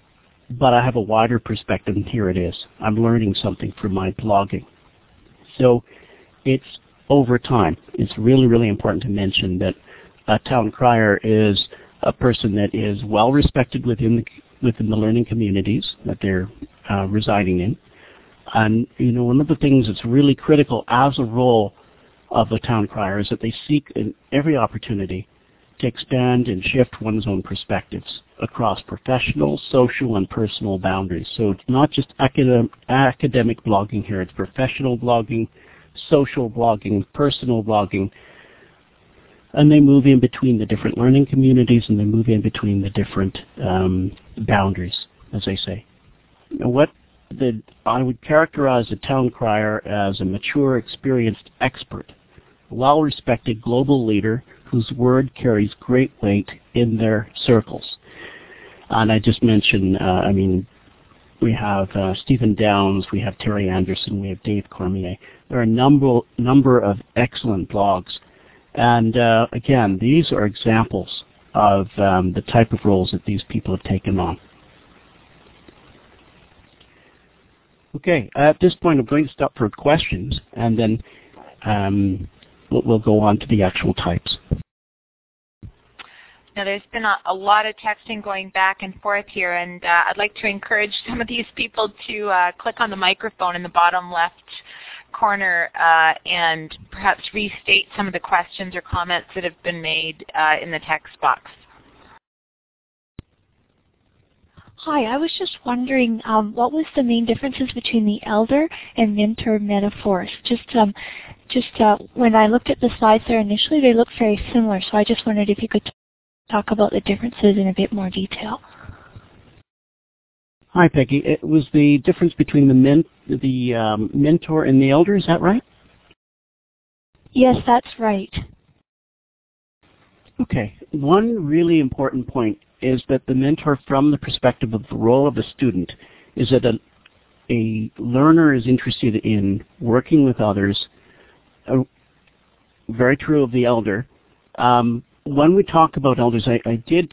but I have a wider perspective, and here it is. I'm learning something from my blogging. So it's over time. It's really, really important to mention that a town crier is a person that is well respected within the, within the learning communities that they're uh, residing in. And, you know, one of the things that's really critical as a role of a town crier is that they seek in every opportunity to expand and shift one's own perspectives across professional, social, and personal boundaries. So it's not just academic, academic blogging here, it's professional blogging, social blogging, personal blogging, and they move in between the different learning communities and they move in between the different um, boundaries, as they say. Now, what the, I would characterize a town crier as a mature, experienced expert, a well-respected global leader whose word carries great weight in their circles. And I just mentioned, uh, I mean, we have uh, Stephen Downes, we have Terry Anderson, we have Dave Cormier. There are a number, number of excellent blogs. And uh, again, these are examples of um, the type of roles that these people have taken on. Okay, at this point I'm going to stop for questions, and then um, we'll, we'll go on to the actual types. Now, there's been a, a lot of texting going back and forth here, and uh, I'd like to encourage some of these people to uh, click on the microphone in the bottom left corner uh, and perhaps restate some of the questions or comments that have been made uh, in the text box. Hi, I was just wondering um, what was the main differences between the elder and mentor metaphors? Just, um, just uh, when I looked at the slides there initially, they looked very similar, so I just wondered if you could talk about the differences in a bit more detail. Hi, Peggy. It was the difference between the men, the um, mentor and the elder. Is that right? Yes, that's right. Okay. One really important point is that the mentor, from the perspective of the role of a student, is that a, a learner is interested in working with others. Uh, very true of the elder. Um, when we talk about elders, I, I did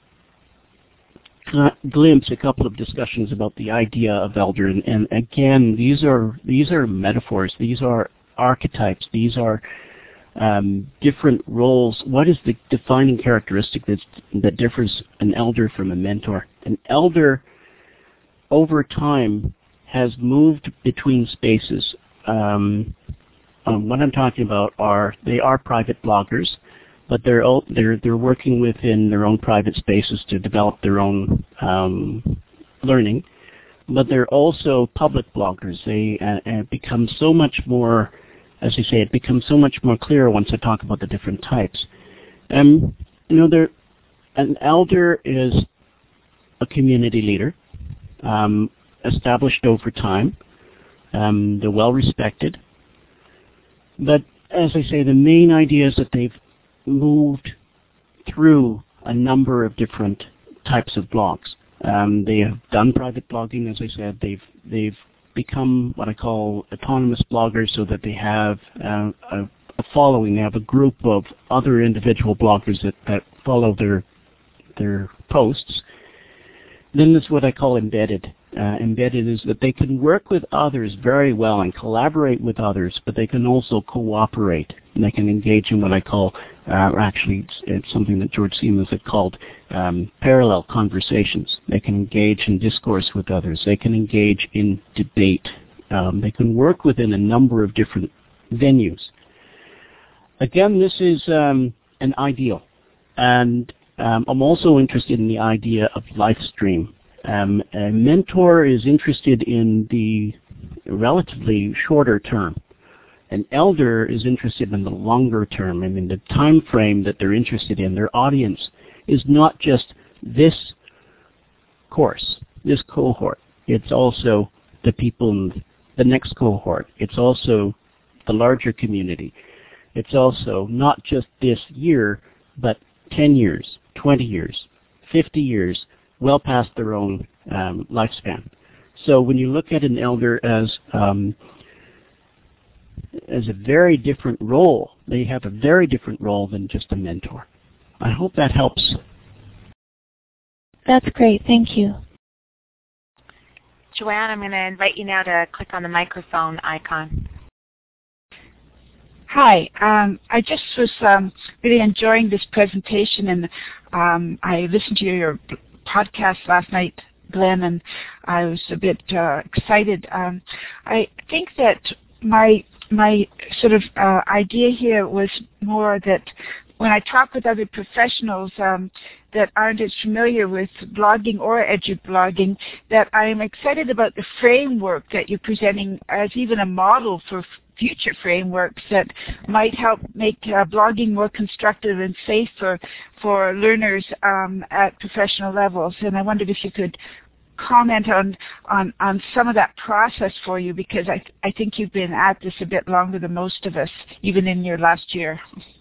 glimpse a couple of discussions about the idea of elder, and, and again, these are these are metaphors. These are archetypes. These are um, different roles. What is the defining characteristic that's, that differs an elder from a mentor? An elder, over time, has moved between spaces. Um, um, what I'm talking about are they are private bloggers, but they're they're they're working within their own private spaces to develop their own um, learning. But they're also public bloggers. They uh, uh, become so much more, as I say, it becomes so much more clear once I talk about the different types. Um, you know, there, an elder is a community leader, um, established over time. Um, they're well respected. But as I say, the main idea is that they've moved through a number of different types of blogs. Um, they have done private blogging, as I said. They've they've become what I call autonomous bloggers, so that they have uh, a, a following. They have a group of other individual bloggers that, that follow their their posts. Then there's what I call embedded. Uh, embedded is that they can work with others very well and collaborate with others, but they can also cooperate. And they can engage in what I call, uh, or actually it's, it's something that George Siemens had called um, parallel conversations. They can engage in discourse with others. They can engage in debate. Um, they can work within a number of different venues. Again, this is um, an ideal. And um, I'm also interested in the idea of live stream. Um, a mentor is interested in the relatively shorter term. An elder is interested in the longer term. I mean, the time frame that they're interested in, their audience, is not just this course, this cohort. It's also the people in the next cohort. It's also the larger community. It's also not just this year, but ten years, twenty years, fifty years, well past their own um, lifespan. So when you look at an elder as um, as a very different role, they have a very different role than just a mentor. I hope that helps. That's great. Thank you. Joanne, I'm going to invite you now to click on the microphone icon. Hi, um, I just was um, really enjoying this presentation, and um, I listened to your podcast last night, Glenn, and I was a bit uh, excited. Um, I think that my my sort of uh, idea here was more that when I talk with other professionals um, that aren't as familiar with blogging or edu-blogging, that I'm excited about the framework that you're presenting as even a model for future frameworks that might help make uh, blogging more constructive and safe for, for learners um, at professional levels. And I wondered if you could comment on, on, on some of that process for you, because I, th- I think you've been at this a bit longer than most of us, even in your last year.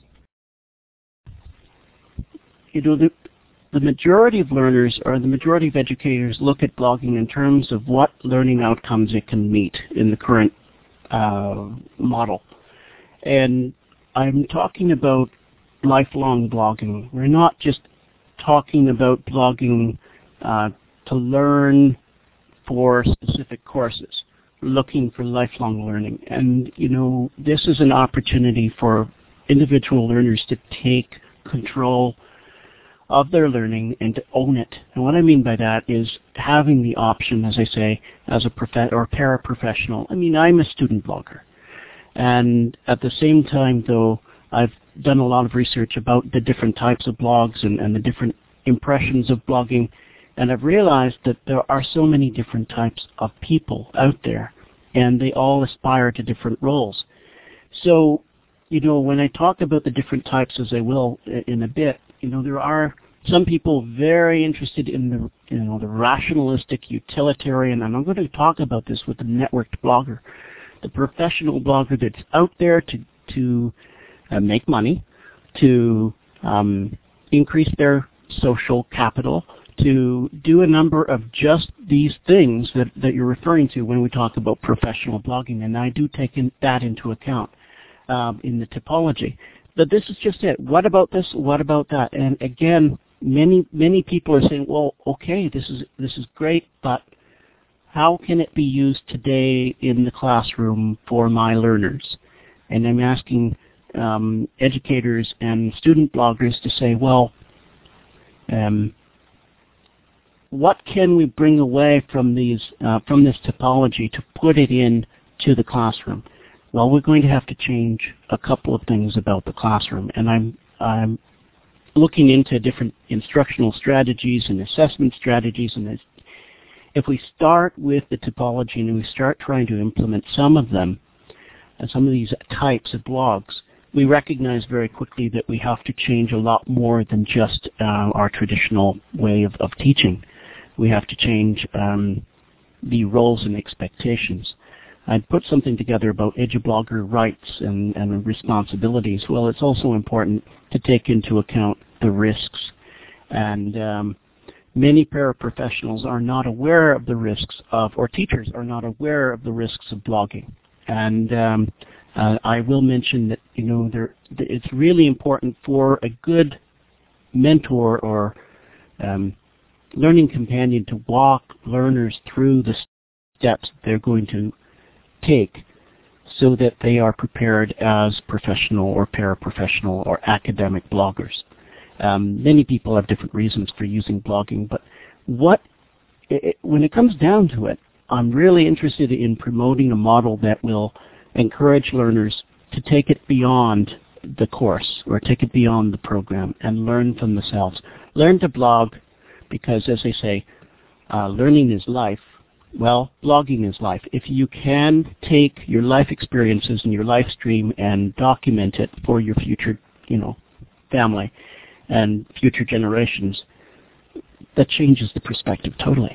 You know, the, the majority of learners or the majority of educators look at blogging in terms of what learning outcomes it can meet in the current uh, model. And I'm talking about lifelong blogging. We're not just talking about blogging uh, to learn for specific courses. We're looking for lifelong learning. And, you know, this is an opportunity for individual learners to take control of their learning and to own it. And what I mean by that is having the option, as I say, as a prof- or paraprofessional. I mean, I'm a student blogger. And at the same time, though, I've done a lot of research about the different types of blogs and, and the different impressions of blogging. And I've realized that there are so many different types of people out there, and they all aspire to different roles. So, you know, when I talk about the different types, as I will in a bit, you know, there are some people very interested in the, you know, the rationalistic utilitarian, and I'm going to talk about this with the networked blogger, the professional blogger that's out there to to uh, make money, to um, increase their social capital, to do a number of just these things that, that you're referring to when we talk about professional blogging, and I do take in, that into account um, in the typology. But this is just it. What about this? What about that? And again, many many people are saying, well, okay, this is this is great, but how can it be used today in the classroom for my learners? And I'm asking um, educators and student bloggers to say, well, um, what can we bring away from these uh, from this typology to put it in to the classroom? Well, we're going to have to change a couple of things about the classroom, and I'm I'm looking into different instructional strategies and assessment strategies. And if we start with the typology and we start trying to implement some of them, and some of these types of blogs, we recognize very quickly that we have to change a lot more than just uh, our traditional way of, of teaching. We have to change um, the roles and expectations. I'd put something together about edu-blogger rights and, and responsibilities. Well, it's also important to take into account the risks. And um, many paraprofessionals are not aware of the risks of, or teachers are not aware of the risks of blogging. And um, uh, I will mention that, you know, there, it's really important for a good mentor or um, learning companion to walk learners through the steps they're going to take so that they are prepared as professional or paraprofessional or academic bloggers. Um, many people have different reasons for using blogging, but what, it, when it comes down to it, I'm really interested in promoting a model that will encourage learners to take it beyond the course or take it beyond the program and learn from themselves. Learn to blog because, as they say, uh, learning is life. Well, blogging is life. If you can take your life experiences and your life stream and document it for your future, you know, family and future generations, that changes the perspective totally.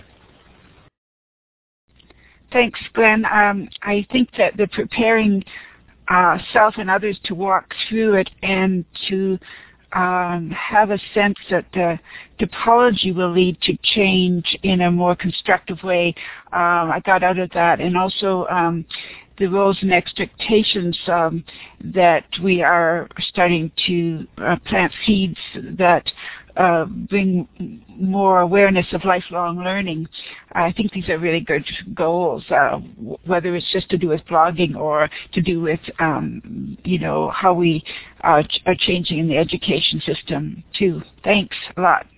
Thanks, Glenn. Um, I think that the preparing uh, self and others to walk through it and to Um, have a sense that the typology will lead to change in a more constructive way. Um, I got out of that, and also um, the roles and expectations um, that we are starting to uh, plant seeds that uh, bring more awareness of lifelong learning. I think these are really good goals, uh, whether it's just to do with blogging or to do with, um, you know, how we uh, ch- are changing in the education system too. Thanks a lot.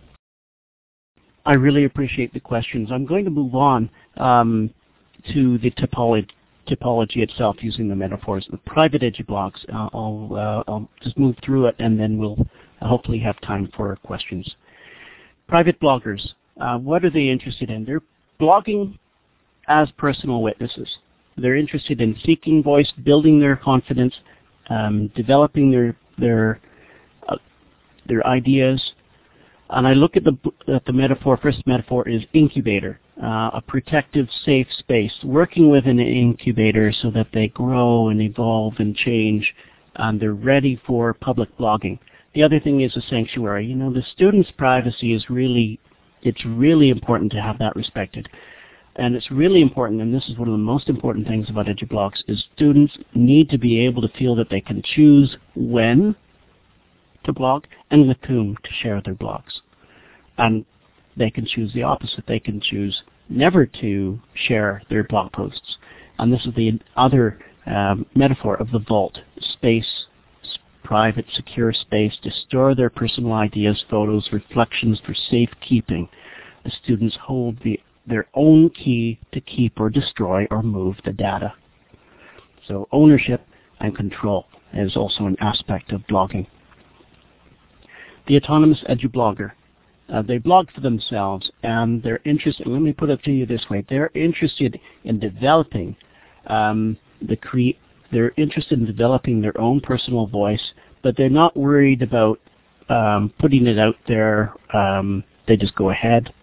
I really appreciate the questions. I'm going to move on um, to the typology. typology itself using the metaphors. The private EduBlogs, uh, I'll, uh, I'll just move through it and then we'll hopefully have time for questions. Private bloggers, uh, what are they interested in? They're blogging as personal witnesses. They're interested in seeking voice, building their confidence, um, developing their their uh, their ideas. And I look at the at the metaphor. First metaphor is incubator. Uh, a protective, safe space, working with an incubator so that they grow and evolve and change, and they're ready for public blogging. The other thing is a sanctuary. You know, the student's privacy is really, it's really important to have that respected. And it's really important, and this is one of the most important things about EduBlogs, is students need to be able to feel that they can choose when to blog and with whom to share their blogs. And they can choose the opposite. They can choose never to share their blog posts. And this is the other um, metaphor of the vault, space, private, secure space to store their personal ideas, photos, reflections for safekeeping. The students hold the, their own key to keep or destroy or move the data. So ownership and control is also an aspect of blogging. The autonomous EduBlogger. Uh, they blog for themselves, and they're interested, let me put it to you this way, they're interested in developing um, the cre- they're interested in developing their own personal voice, but they're not worried about um, putting it out there. Um, they just go ahead.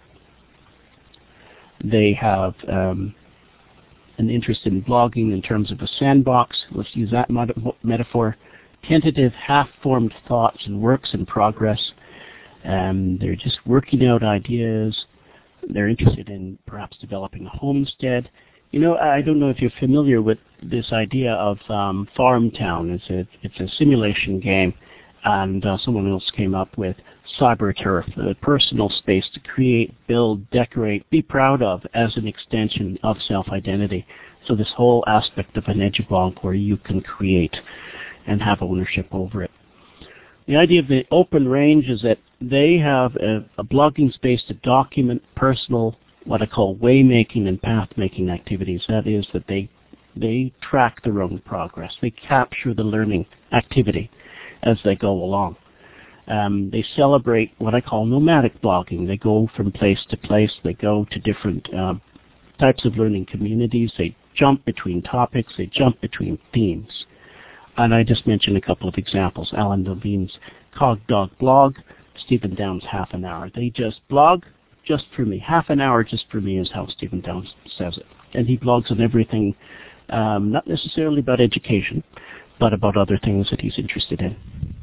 They have um, an interest in blogging in terms of a sandbox. Let's use that mod- metaphor. Tentative, half-formed thoughts and works in progress. Um, they're just working out ideas. They're interested in perhaps developing a homestead. You know, I don't know if you're familiar with this idea of um, Farm Town. It's a it's a simulation game, and uh, someone else came up with CyberTurf, a personal space to create, build, decorate, be proud of as an extension of self-identity. So this whole aspect of an EduBlog where you can create and have ownership over it. The idea of the open range is that they have a, a blogging space to document personal, what I call waymaking and path-making activities. That is that they they track their own progress. They capture the learning activity as they go along. Um, they celebrate what I call nomadic blogging. They go from place to place. They go to different uh, types of learning communities. They jump between topics. They jump between themes. And I just mentioned a couple of examples. Alan Levine's Cog Dog blog, Stephen Downes' Half an Hour. They just blog just for me. Half an hour just for me is how Stephen Downes says it. And he blogs on everything, um, not necessarily about education, but about other things that he's interested in.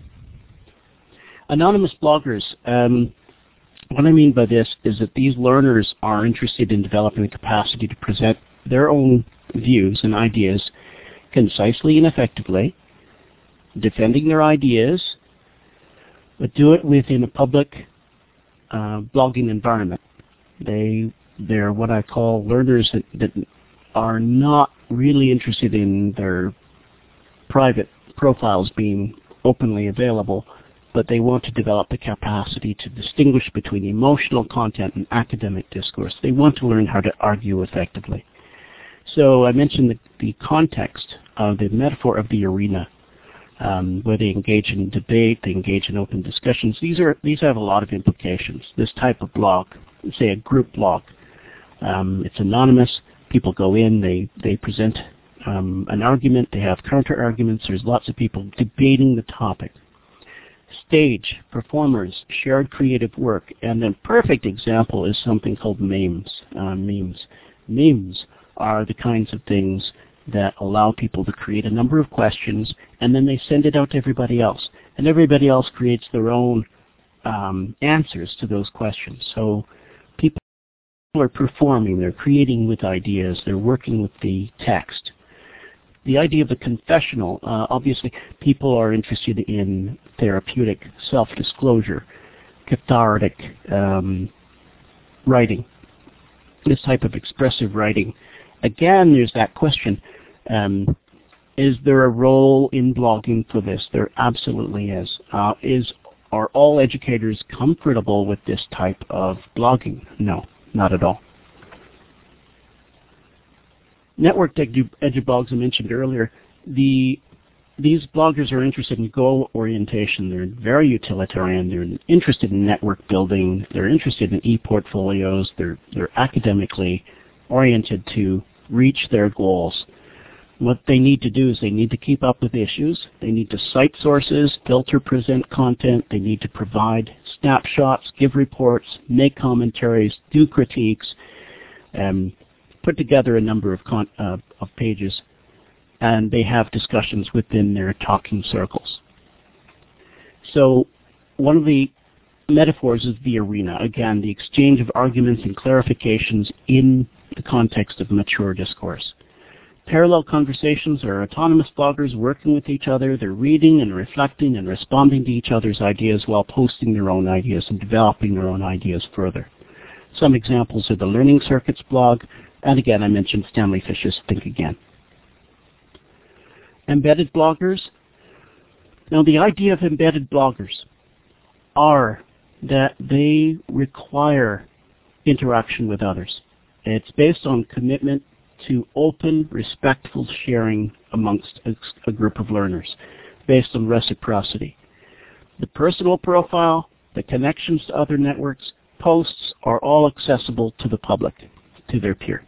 Anonymous bloggers. Um, what I mean by this is that these learners are interested in developing the capacity to present their own views and ideas concisely and effectively, defending their ideas, but do it within a public uh, blogging environment. They, they're what I call learners that, that are not really interested in their private profiles being openly available, but they want to develop the capacity to distinguish between emotional content and academic discourse. They want to learn how to argue effectively. So I mentioned the, the context of the metaphor of the arena, um, where they engage in debate, they engage in open discussions. These are these have a lot of implications. This type of blog, say a group blog, um, it's anonymous. People go in, they they present um, an argument, they have counter arguments. There's lots of people debating the topic. Stage, performers, shared creative work, and a perfect example is something called memes. Uh, memes, memes. are the kinds of things that allow people to create a number of questions, and then they send it out to everybody else. And everybody else creates their own um, answers to those questions. So people are performing, they're creating with ideas, they're working with the text. The idea of the confessional, uh, obviously people are interested in therapeutic self-disclosure. cathartic um, writing, this type of expressive writing. Again, there's that question. Um, is there a role in blogging for this? There absolutely is. Uh, is are all educators comfortable with this type of blogging? No, not at all. Networked edu edublogs I mentioned earlier, the these bloggers are interested in goal orientation. They're very utilitarian. They're interested in network building. They're interested in e-portfolios. They're, they're academically oriented to reach their goals. What they need to do is they need to keep up with issues. They need to cite sources, filter, present content. They need to provide snapshots, give reports, make commentaries, do critiques, um, put together a number of, con uh, of pages, and they have discussions within their talking circles. So one of the metaphors is the arena. Again, the exchange of arguments and clarifications in the context of mature discourse. Parallel conversations are autonomous bloggers working with each other. They're reading and reflecting and responding to each other's ideas while posting their own ideas and developing their own ideas further. Some examples are the Learning Circuits blog, and again, I mentioned Stanley Fish's Think Again. Embedded bloggers. Now, the idea of embedded bloggers are that they require interaction with others. It's based on commitment to open, respectful sharing amongst a, a group of learners, based on reciprocity. The personal profile, the connections to other networks, posts are all accessible to the public, to their peer.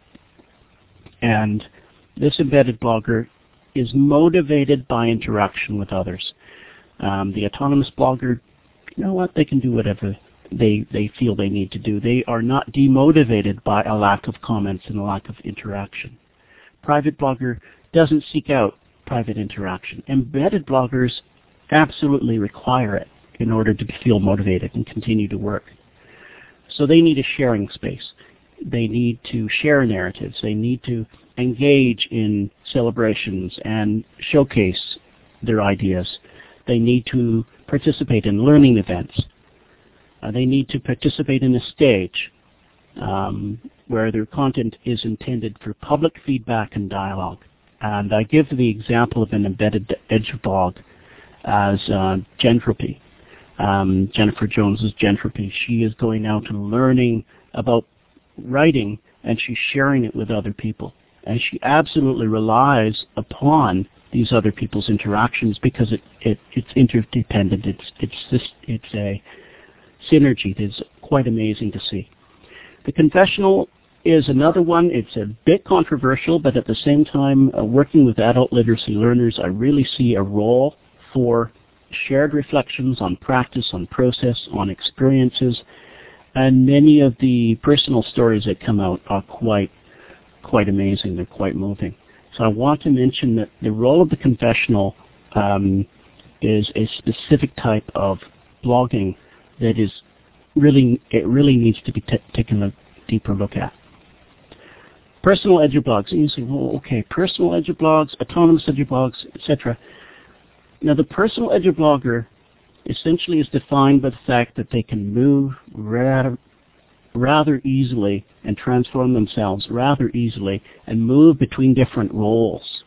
And this embedded blogger is motivated by interaction with others. Um, the autonomous blogger, you know what, they can do whatever they, they feel they need to do. They are not demotivated by a lack of comments and a lack of interaction. Private blogger doesn't seek out private interaction. Embedded bloggers absolutely require it in order to feel motivated and continue to work. So they need a sharing space. They need to share narratives. They need to engage in celebrations and showcase their ideas. They need to participate in learning events. Uh, they need to participate in a stage um, where their content is intended for public feedback and dialogue. And I give the example of an embedded edublock as uh, Gentropy. Um, Jennifer Jones's Gentropy. She is going out and learning about writing, and she's sharing it with other people. And she absolutely relies upon these other people's interactions because it, it it's interdependent. It's it's this it's a synergy that is quite amazing to see. The confessional is another one. It's a bit controversial, but at the same time, uh, working with adult literacy learners, I really see a role for shared reflections on practice, on process, on experiences, and many of the personal stories that come out are quite quite amazing. They're quite moving. So I want to mention that the role of the confessional um, is a specific type of blogging that is really, it really needs to be taken a deeper look at. Personal edublogs. And you say, well, okay, personal edublogs, autonomous edublogs, et cetera. Now, the personal edublogger essentially is defined by the fact that they can move rather, rather easily and transform themselves rather easily and move between different roles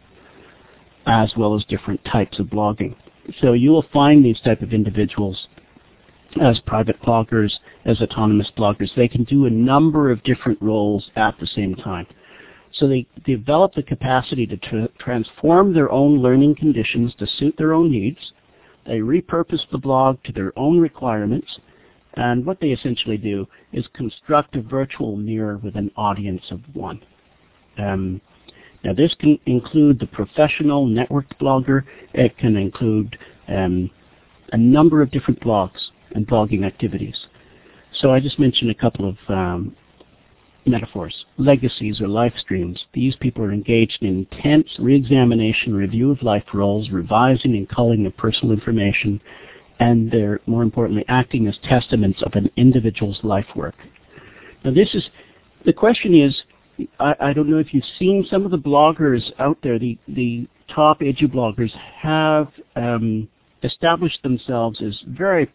as well as different types of blogging. So you will find these type of individuals as private bloggers, as autonomous bloggers. They can do a number of different roles at the same time. So they develop the capacity to tra transform their own learning conditions to suit their own needs. They repurpose the blog to their own requirements. And what they essentially do is construct a virtual mirror with an audience of one. Um, now this can include the professional networked blogger. It can include um, a number of different blogs and blogging activities. So I just mentioned a couple of um, metaphors, legacies or life streams. These people are engaged in intense re-examination, review of life roles, revising and culling of personal information, and they're, more importantly, acting as testaments of an individual's life work. Now this is, the question is, I, I don't know if you've seen some of the bloggers out there, the, the top edubloggers have um, established themselves as very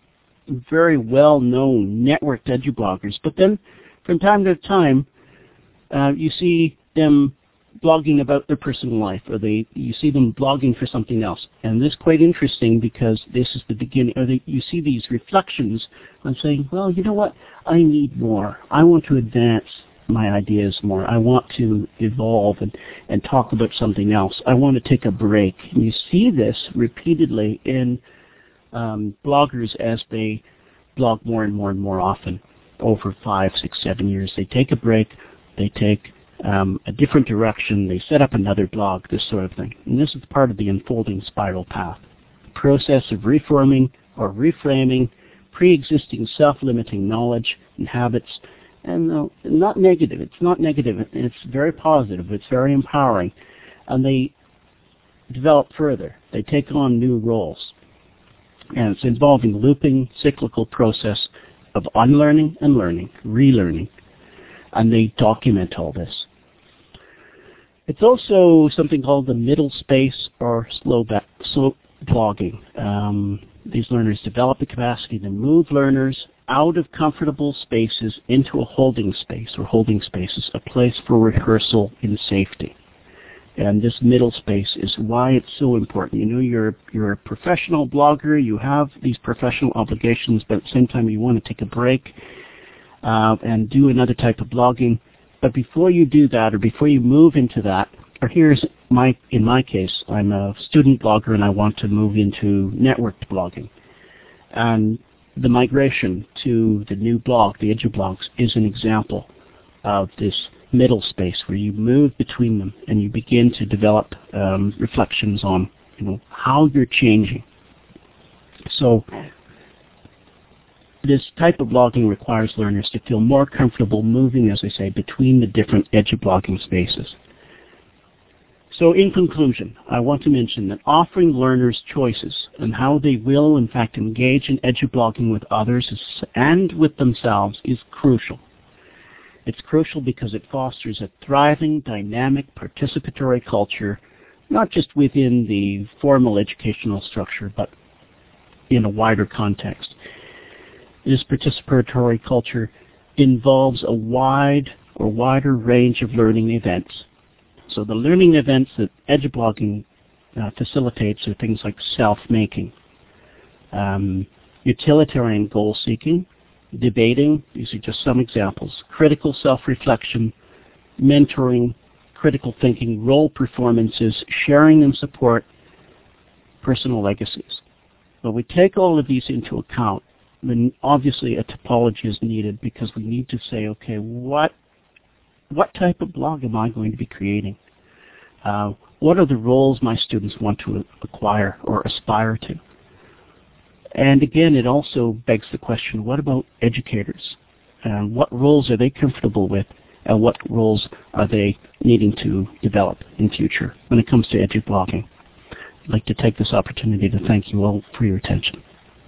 very well-known networked edubloggers, but then from time to time, uh, you see them blogging about their personal life, or they you see them blogging for something else. And this is quite interesting because this is the beginning, or they, you see these reflections on saying, well, you know what, I need more. I want to advance my ideas more. I want to evolve and, and talk about something else. I want to take a break. And you see this repeatedly in um, bloggers as they blog more and more and more often over five, six, seven years. They take a break. They take um, a different direction. They set up another blog, this sort of thing. And this is part of the unfolding spiral path. The process of reforming or reframing pre-existing self-limiting knowledge and habits. And uh, not negative. It's not negative. It's very positive. It's very empowering. And they develop further. They take on new roles. And it's involving looping, cyclical process of unlearning and learning, relearning. And they document all this. It's also something called the middle space or slow, ba- slow blogging. Um, these learners develop the capacity to move learners out of comfortable spaces into a holding space, or holding spaces, a place for rehearsal in safety. And this middle space is why it's so important. You know, you're you're a professional blogger, you have these professional obligations, but at the same time you want to take a break uh, and do another type of blogging. But before you do that, or before you move into that, or here's my, in my case, I'm a student blogger and I want to move into networked blogging. And the migration to the new blog, the edublogs, is an example of this middle space where you move between them and you begin to develop um, reflections on, you know, how you're changing. So this type of blogging requires learners to feel more comfortable moving, as I say, between the different edublogging spaces. So in conclusion, I want to mention that offering learners choices and how they will, in fact, engage in edublogging with others is, and with themselves is crucial. It's crucial because it fosters a thriving, dynamic, participatory culture, not just within the formal educational structure, but in a wider context. This participatory culture involves a wide or wider range of learning events. So the learning events that edublogging uh, facilitates are things like self-making, um, utilitarian goal-seeking, debating, these are just some examples, critical self-reflection, mentoring, critical thinking, role performances, sharing and support, personal legacies. But we take all of these into account, then obviously a topology is needed because we need to say, okay, what what type of blog am I going to be creating? Uh, what are the roles my students want to acquire or aspire to? And again, it also begs the question, what about educators? And what roles are they comfortable with, and what roles are they needing to develop in future when it comes to edublogging? I'd like to take this opportunity to thank you all for your attention.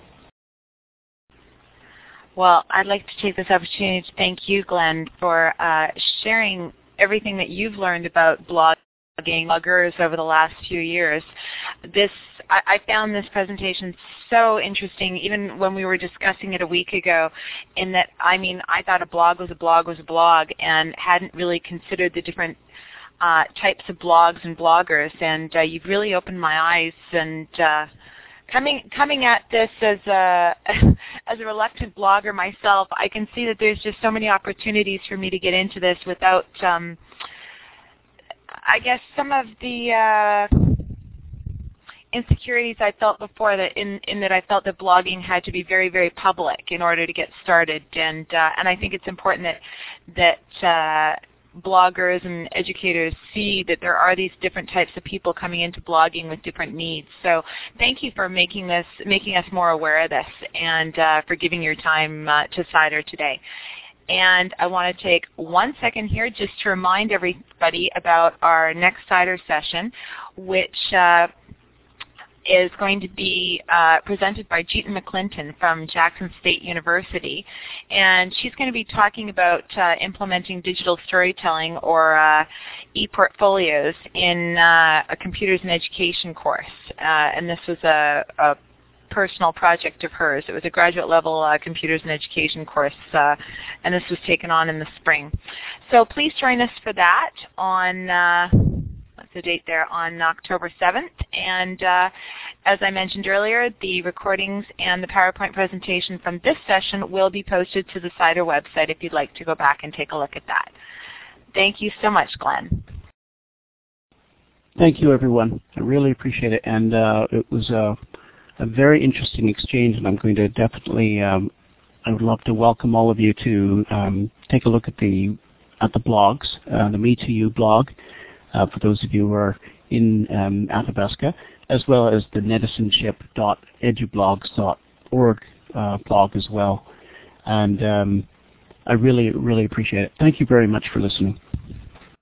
Well, I'd like to take this opportunity to thank you, Glenn, for uh, sharing everything that you've learned about blogging, bloggers over the last few years. This, I, I found this presentation so interesting, even when we were discussing it a week ago, in that, I mean, I thought a blog was a blog was a blog and hadn't really considered the different uh, types of blogs and bloggers, and uh, you've really opened my eyes. And uh, Coming coming at this as a as a reluctant blogger myself, I can see that there's just so many opportunities for me to get into this without, um, I guess, some of the uh, insecurities I felt before, that in, in that I felt that blogging had to be very, very public in order to get started, and uh, and I think it's important that that uh, bloggers and educators see that there are these different types of people coming into blogging with different needs. So thank you for making this, making us more aware of this, and uh, for giving your time uh, to CIDR today. And I want to take one second here just to remind everybody about our next CIDR session, which uh, is going to be uh, presented by Jeetan McClinton from Jackson State University. And she's going to be talking about uh, implementing digital storytelling, or uh, e-portfolios, in uh, a computers and education course. Uh, and this was a, a personal project of hers. It was a graduate level uh, computers and education course, uh, and this was taken on in the spring. So please join us for that on, uh, what's the date there, on October seventh. And uh, as I mentioned earlier, the recordings and the PowerPoint presentation from this session will be posted to the CIDR website if you'd like to go back and take a look at that. Thank you so much, Glenn. Thank you, everyone. I really appreciate it, and uh, it was a, a very interesting exchange, and I'm going to definitely, um, I would love to welcome all of you to um, take a look at the at the blogs, uh, the Me to You blog, uh, for those of you who are in um, Athabasca, as well as the netizenship dot edublogs dot org uh, blog as well. And um, I really, really appreciate it. Thank you very much for listening.